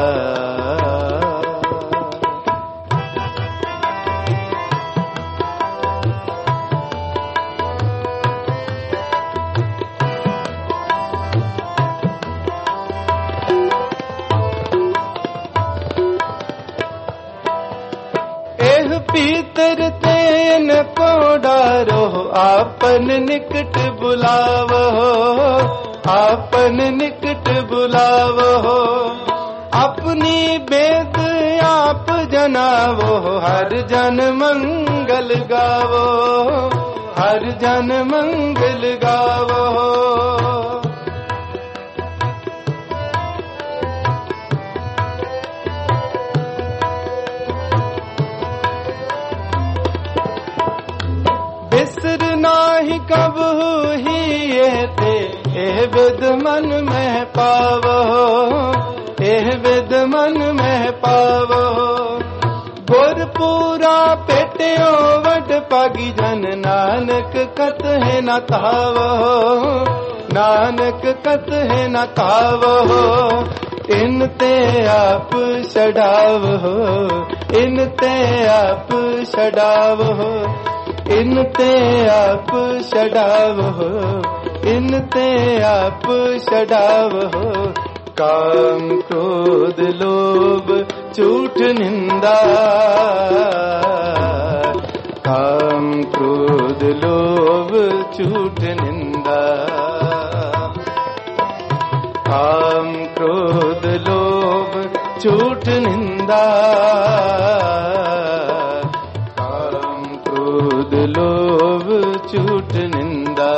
पीतर तेन को डारो आपन निकट बुलावो, आपन निकट बुलावो। अपनी बेद आप जनावो, हर जन मंगल गावो, हर जन मंगल गावो। बिसर नाही कबहू ही ये थे, एह विद मन में पावो, एह विद मन में पावो। गुर पूरा पेटियो वड पागी जन, नानक कत है न तावो, नानक कत है न तावो। इन ते आप छड़ावो, इन ते आप छड़ावो, इन ते आप छड़ावो, इन ते आप छड़ावो। काम क्रोध लोभ झूठ निंदा, काम क्रोध लोभ झूठ निंदा। काम क्रोध लोभ झूठ निंदा, क्रोध लोभ झूठ निंदा।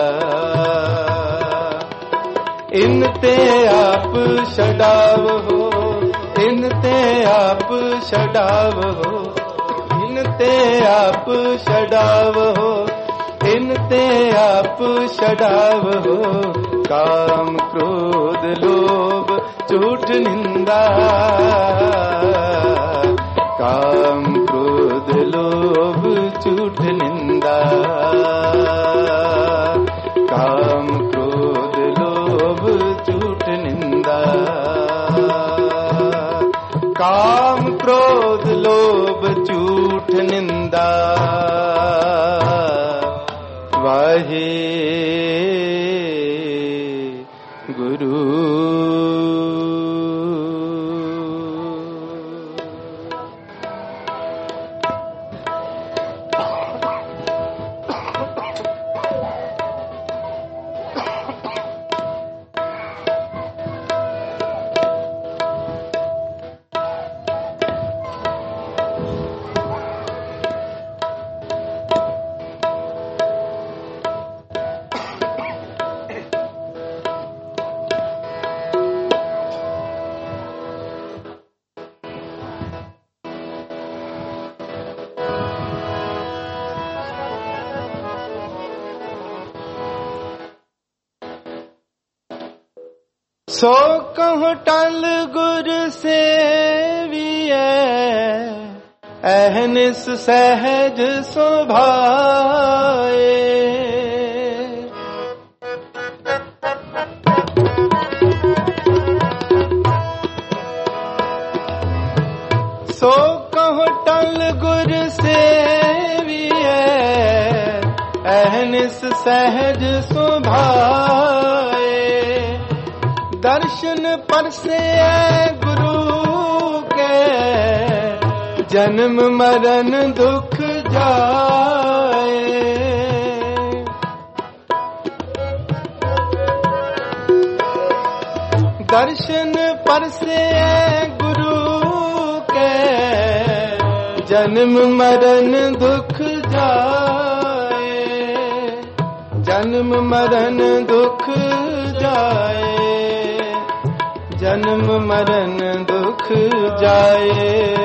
इन ते आप छड़ावो, इन ते आप छड़ावो, इन ते आप छड़ावो, इन ते आप छड़ावो। काम क्रोध लोभ झूठ निंदा, काम क्रोध लोभ झूठ निंदा। काम क्रोध लोभ झूठ निंदा, काम क्रोध लोभ झूठ निंदा। वाहे गुरु। सो कहूँ टल गुर सेविए, अहनिस सहज सुभाए। सो कहूँ टल गुर सेविए, अहनिस सहज सुभाए। दर्शन परसे गुरु के, जन्म मरण दुख जाए। दर्शन परसे गुरु के, जन्म मरण दुख जाए। जन्म मरण दुख जाए, जन्म मरण दुख जाए।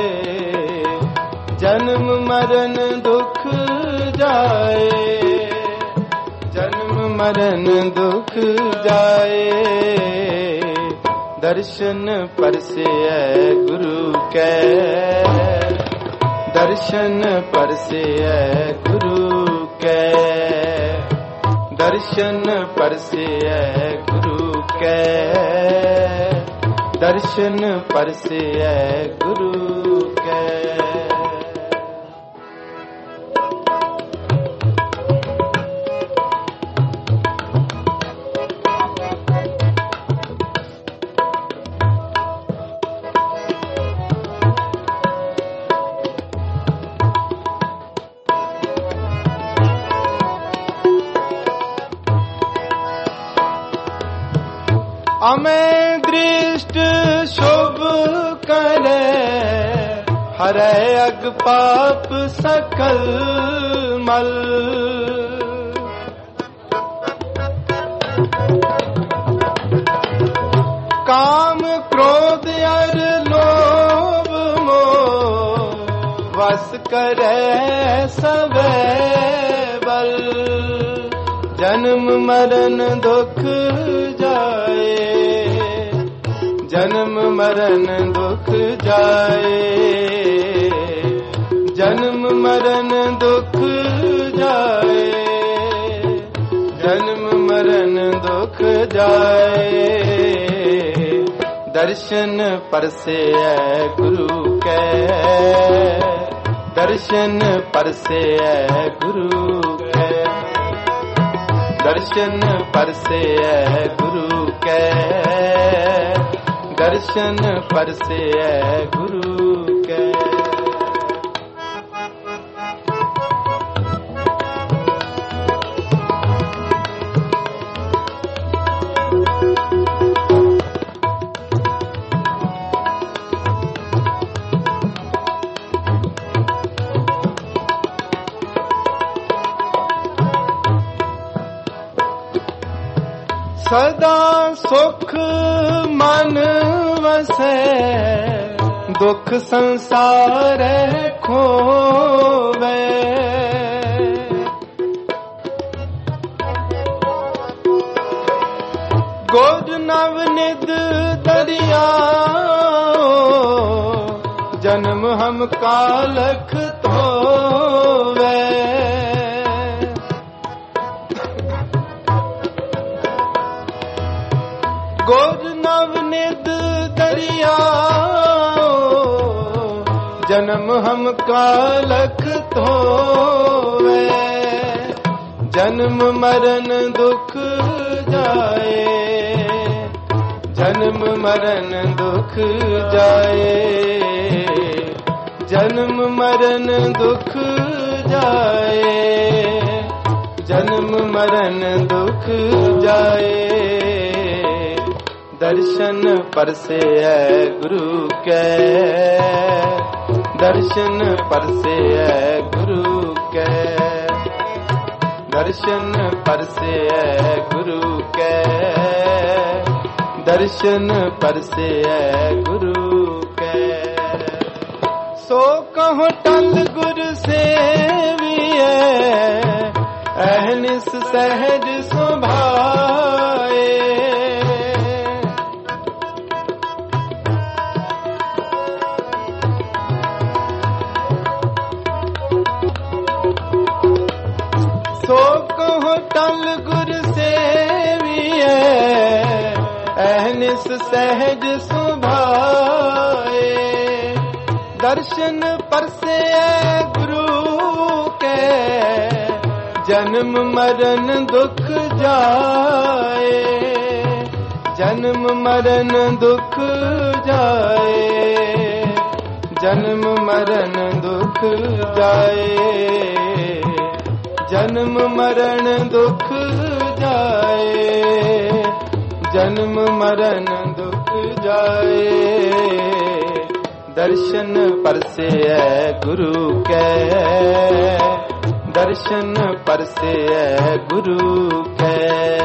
जन्म मरण दुख जाए, जन्म मरण दुख जाए। दर्शन परसे गुरु के, दर्शन परसे गुरु के, दर्शन परसे गुरु कै, दर्शन परसियै गुरु कै। अमें दृष्ट शुभ करे, हरै अग पाप सकल मल। काम क्रोध अर लोभ मोह, वस करे सबै बल। जन्म मरण दुख जाए, जन्म मरण दुख जाए, जन्म मरण दुख जाए, जन्म मरण दुख जाए। दर्शन परसियै गुरु कै, दर्शन परसियै गुरु कै, दर्शन परसियै गुरु कै, दर्शन परसियै गुरु कै। सदा सुख मन वसै, दुख संसार खोवे। गोद नव निद दरिया, जन्म हम कालख धोवे। गोद नव निद दरिया, जन्म हम कालख धोवे। जन्म मरण दुख जाए, जन्म मरण दुख जाए, जन्म मरण दुख जाए, जन्म मरण दुख जाए। दर्शन परसियै गुरु कै, दर्शन परसियै गुरु कै, दर्शन परसियै गुरु कै, दर्शन परसियै गुरु कै। सो कहो टल गुर सेवियै, अहनिस सहज सुभाए। सो कहो टल गुर सेवियै, अहनिस सहज सुभाए। दर्शन परसियै गुरु कै, जन्म मरण दुख जाए, जन्म मरण दुख जाए, जन्म मरण दुख जाए, जन्म मरण दुख जाए, जन्म मरण दुख जाए। दर्शन परसियै गुरु कै, दर्शन परसियै गुरु कै,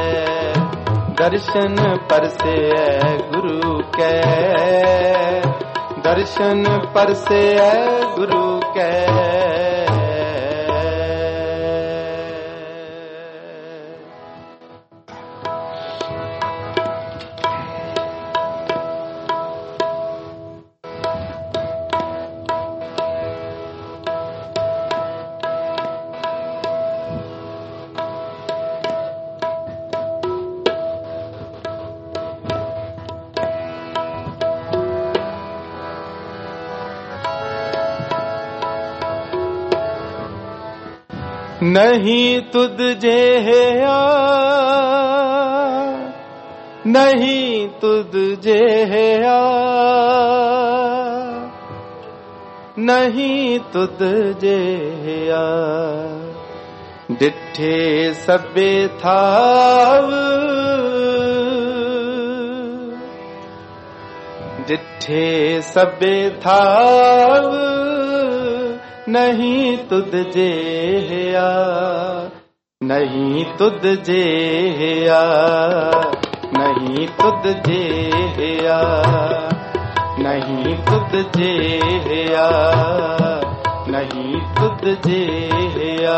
दर्शन परसियै गुरु कै, दर्शन परसियै गुरु कै। नहीं तुद जेया, नहीं तुद जेया, नहीं तुद जेया। डिठे सबे थाव, डिठे सबे थाव, नहीं तुद जेया, नहीं तुद जेया, नहीं तुद जेया, नहीं तुद जेया, नहीं तुद जेया,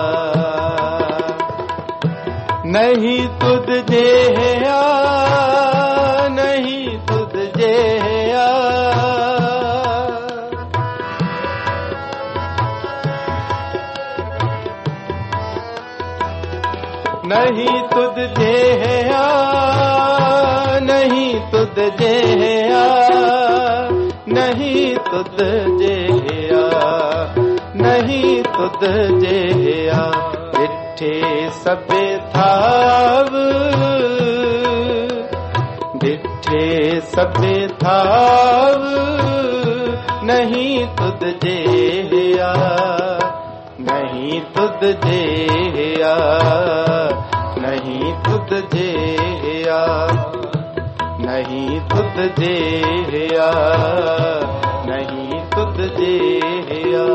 नहीं तुद जेया, नहीं तुद जेया, नहीं तुद जेया, नहीं तुद जेया, नहीं तुद जेया, नहीं तुद जेया। डिठे सबे थाव, डिठे सबे थाव, नहीं तुद जेया, नहीं तुद जेया, नहीं तुद जेया, नहीं तुद जेया, नहीं तुद जेया।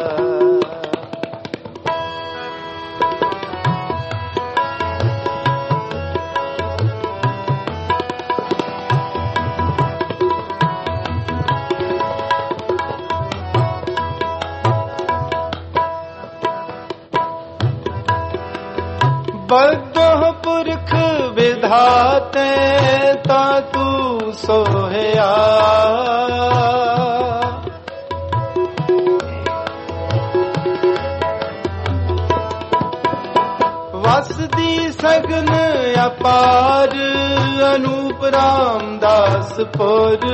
बदोह पुरख विधाते ता तू सोहया, वसदी सगन अपार अनूप रामदास पुर,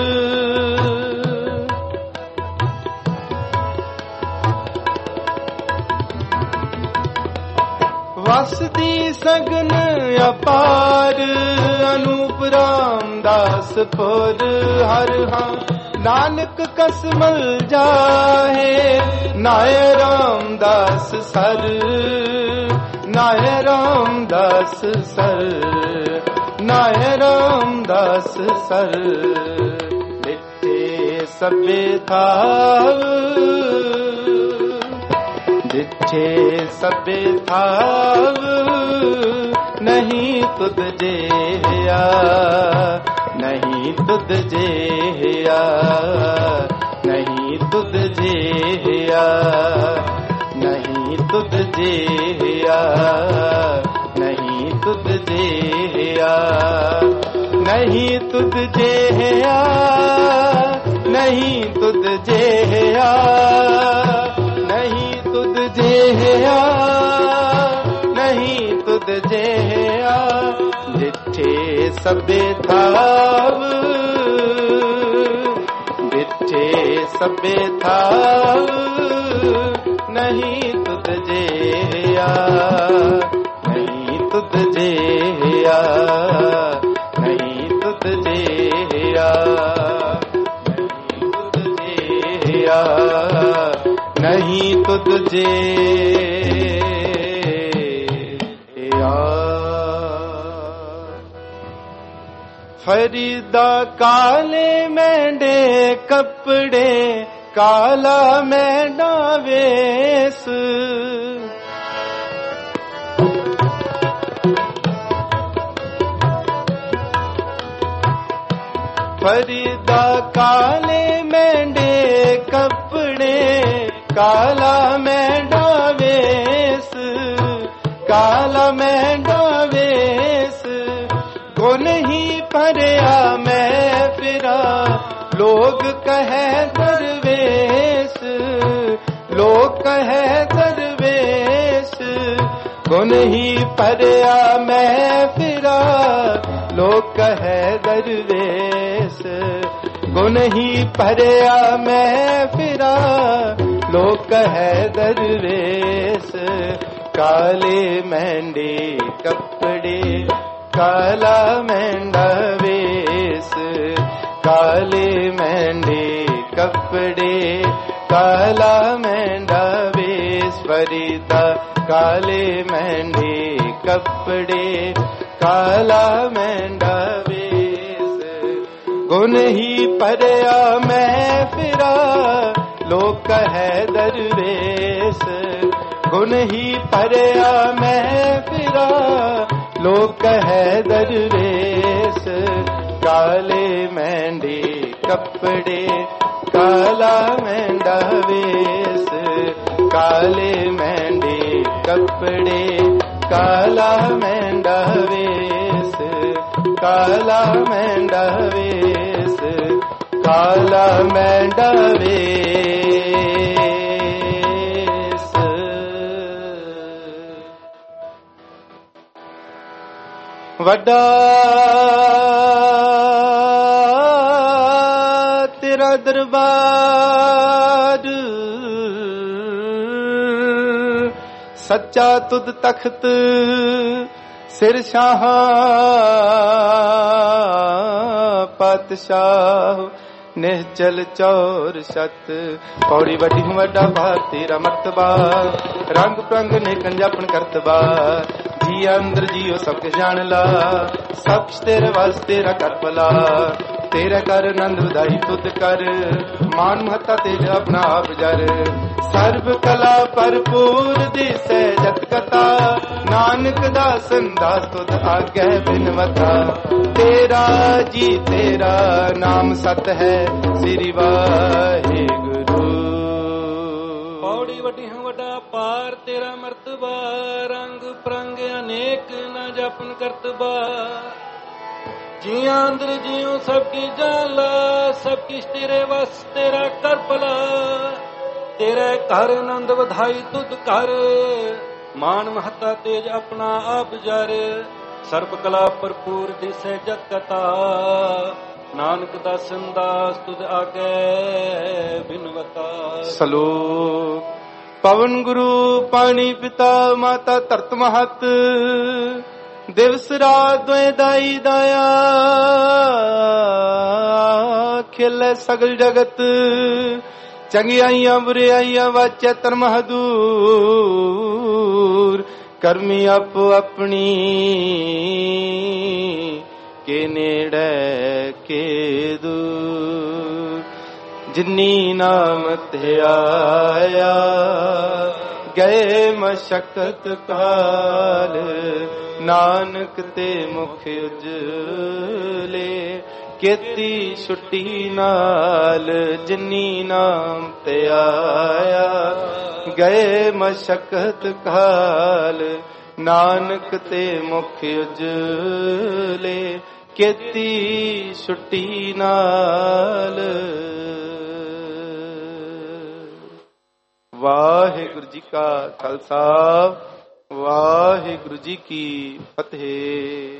वसदी सगन अपार अनूप रामदास पुर। हर हाँ नानक कसमल जाहे, नाय रामदास सर, नाय रामदास सर, नाय रामदास सर। डिठे सबे थाव, डिठे सबे थाव, नहीं तुद जेया, नहीं तुद जेया, नहीं तुद जेया, नहीं तुद जेया, नहीं तुद जेया, नहीं तुद जेया, नहीं तुद जेया, नहीं तुद जेया, नहीं तुद जेया। डिठे सबे थाव, डिठे सबे थाव, नहीं तुद जेया, नहीं तुद जेया, नहीं तुद जेया, नहीं तुद जेया, नहीं तुद जेया। फरीदा काले मेंढे कपड़े, काला मेंढा वेस, फरीदा काले मेंढे कपड़े, काला मेंढा वेस, काला मेंढा वेस। गुन ही परया मैं फिरा, लोग कहे दरवेश, लोग कहे दरवेश। गुन ही परया मैं फिरा, लोग कहे दरवेश। गुन ही परया मैं फिरा, लोग कहे दरवेश। काले मेंढे कपड़े काला मेंढा वेश काले मेंढे कपड़े काला मेंढा वेश फरीदा काले मेंढे कपड़े काला मेंढा वेश गुण ही परया मैं फिरा लोक है दरवेश गुण ही परया मैं फिरा लोक है दरवेश काले मेंढे कपड़े काला मेंढा वेश काले मेंढे कपड़े काला मेंढा वेश काला मेंढा वेश काला मेंढा वेश वड्डा तेरा दरबार सच्चा तुद तख्त सिर शाह पातशाह निश्चल चौर सत पौड़ी वड्डी हूं वड्डा भार तेरा मर्तबा रंग प्रंग ने कंजापन करतबा जी अंदर जियो सब कुछ जान ला सब कुछ तेरे वास तेरा कर भला तेरा कर नंद वधाई तुद कर मान महता तेज अपना आप जर सर्व कला भरपूर दिसै जत कथा नानक दासन दास तुद आगे बिनवता तेरा जी तेरा नाम सत है श्री वाहिगुरु पौड़ी वड्डी हूं वड्डा पार तेरा मर्तबा रंग प्रंग अनेक न जपन करतबा जिया अंदर जियो सबकी जान ला सब किश तेरे वस तेरा कर भला तेरे घर नंद वधाई तुद कर मान महता तेज अपना आप जर सर्व कला भरपूर दिसै जत कथा नानक दासन दास तुद आगे बिनवता सलोक पवन गुरु पानी पिता माता धरत महत दिवस रात द्वै दाई दाया खिलै सगल जगत चंगियाइयां बुराइयां वाचै धर्म हदूर करमी आपो अपनी के नेड़े के दूर जिन्नी नाम ते आया गए मशक्कत काल नानक ते मुख उजले केती छुट्टी नाल जिन्नी नाम ते आया गए मशक्कत काल नानक ते मुख उजले केती छुट्टी नाल वाहिगुरु जी का खालसा वाहिगुरु जी की फतेह।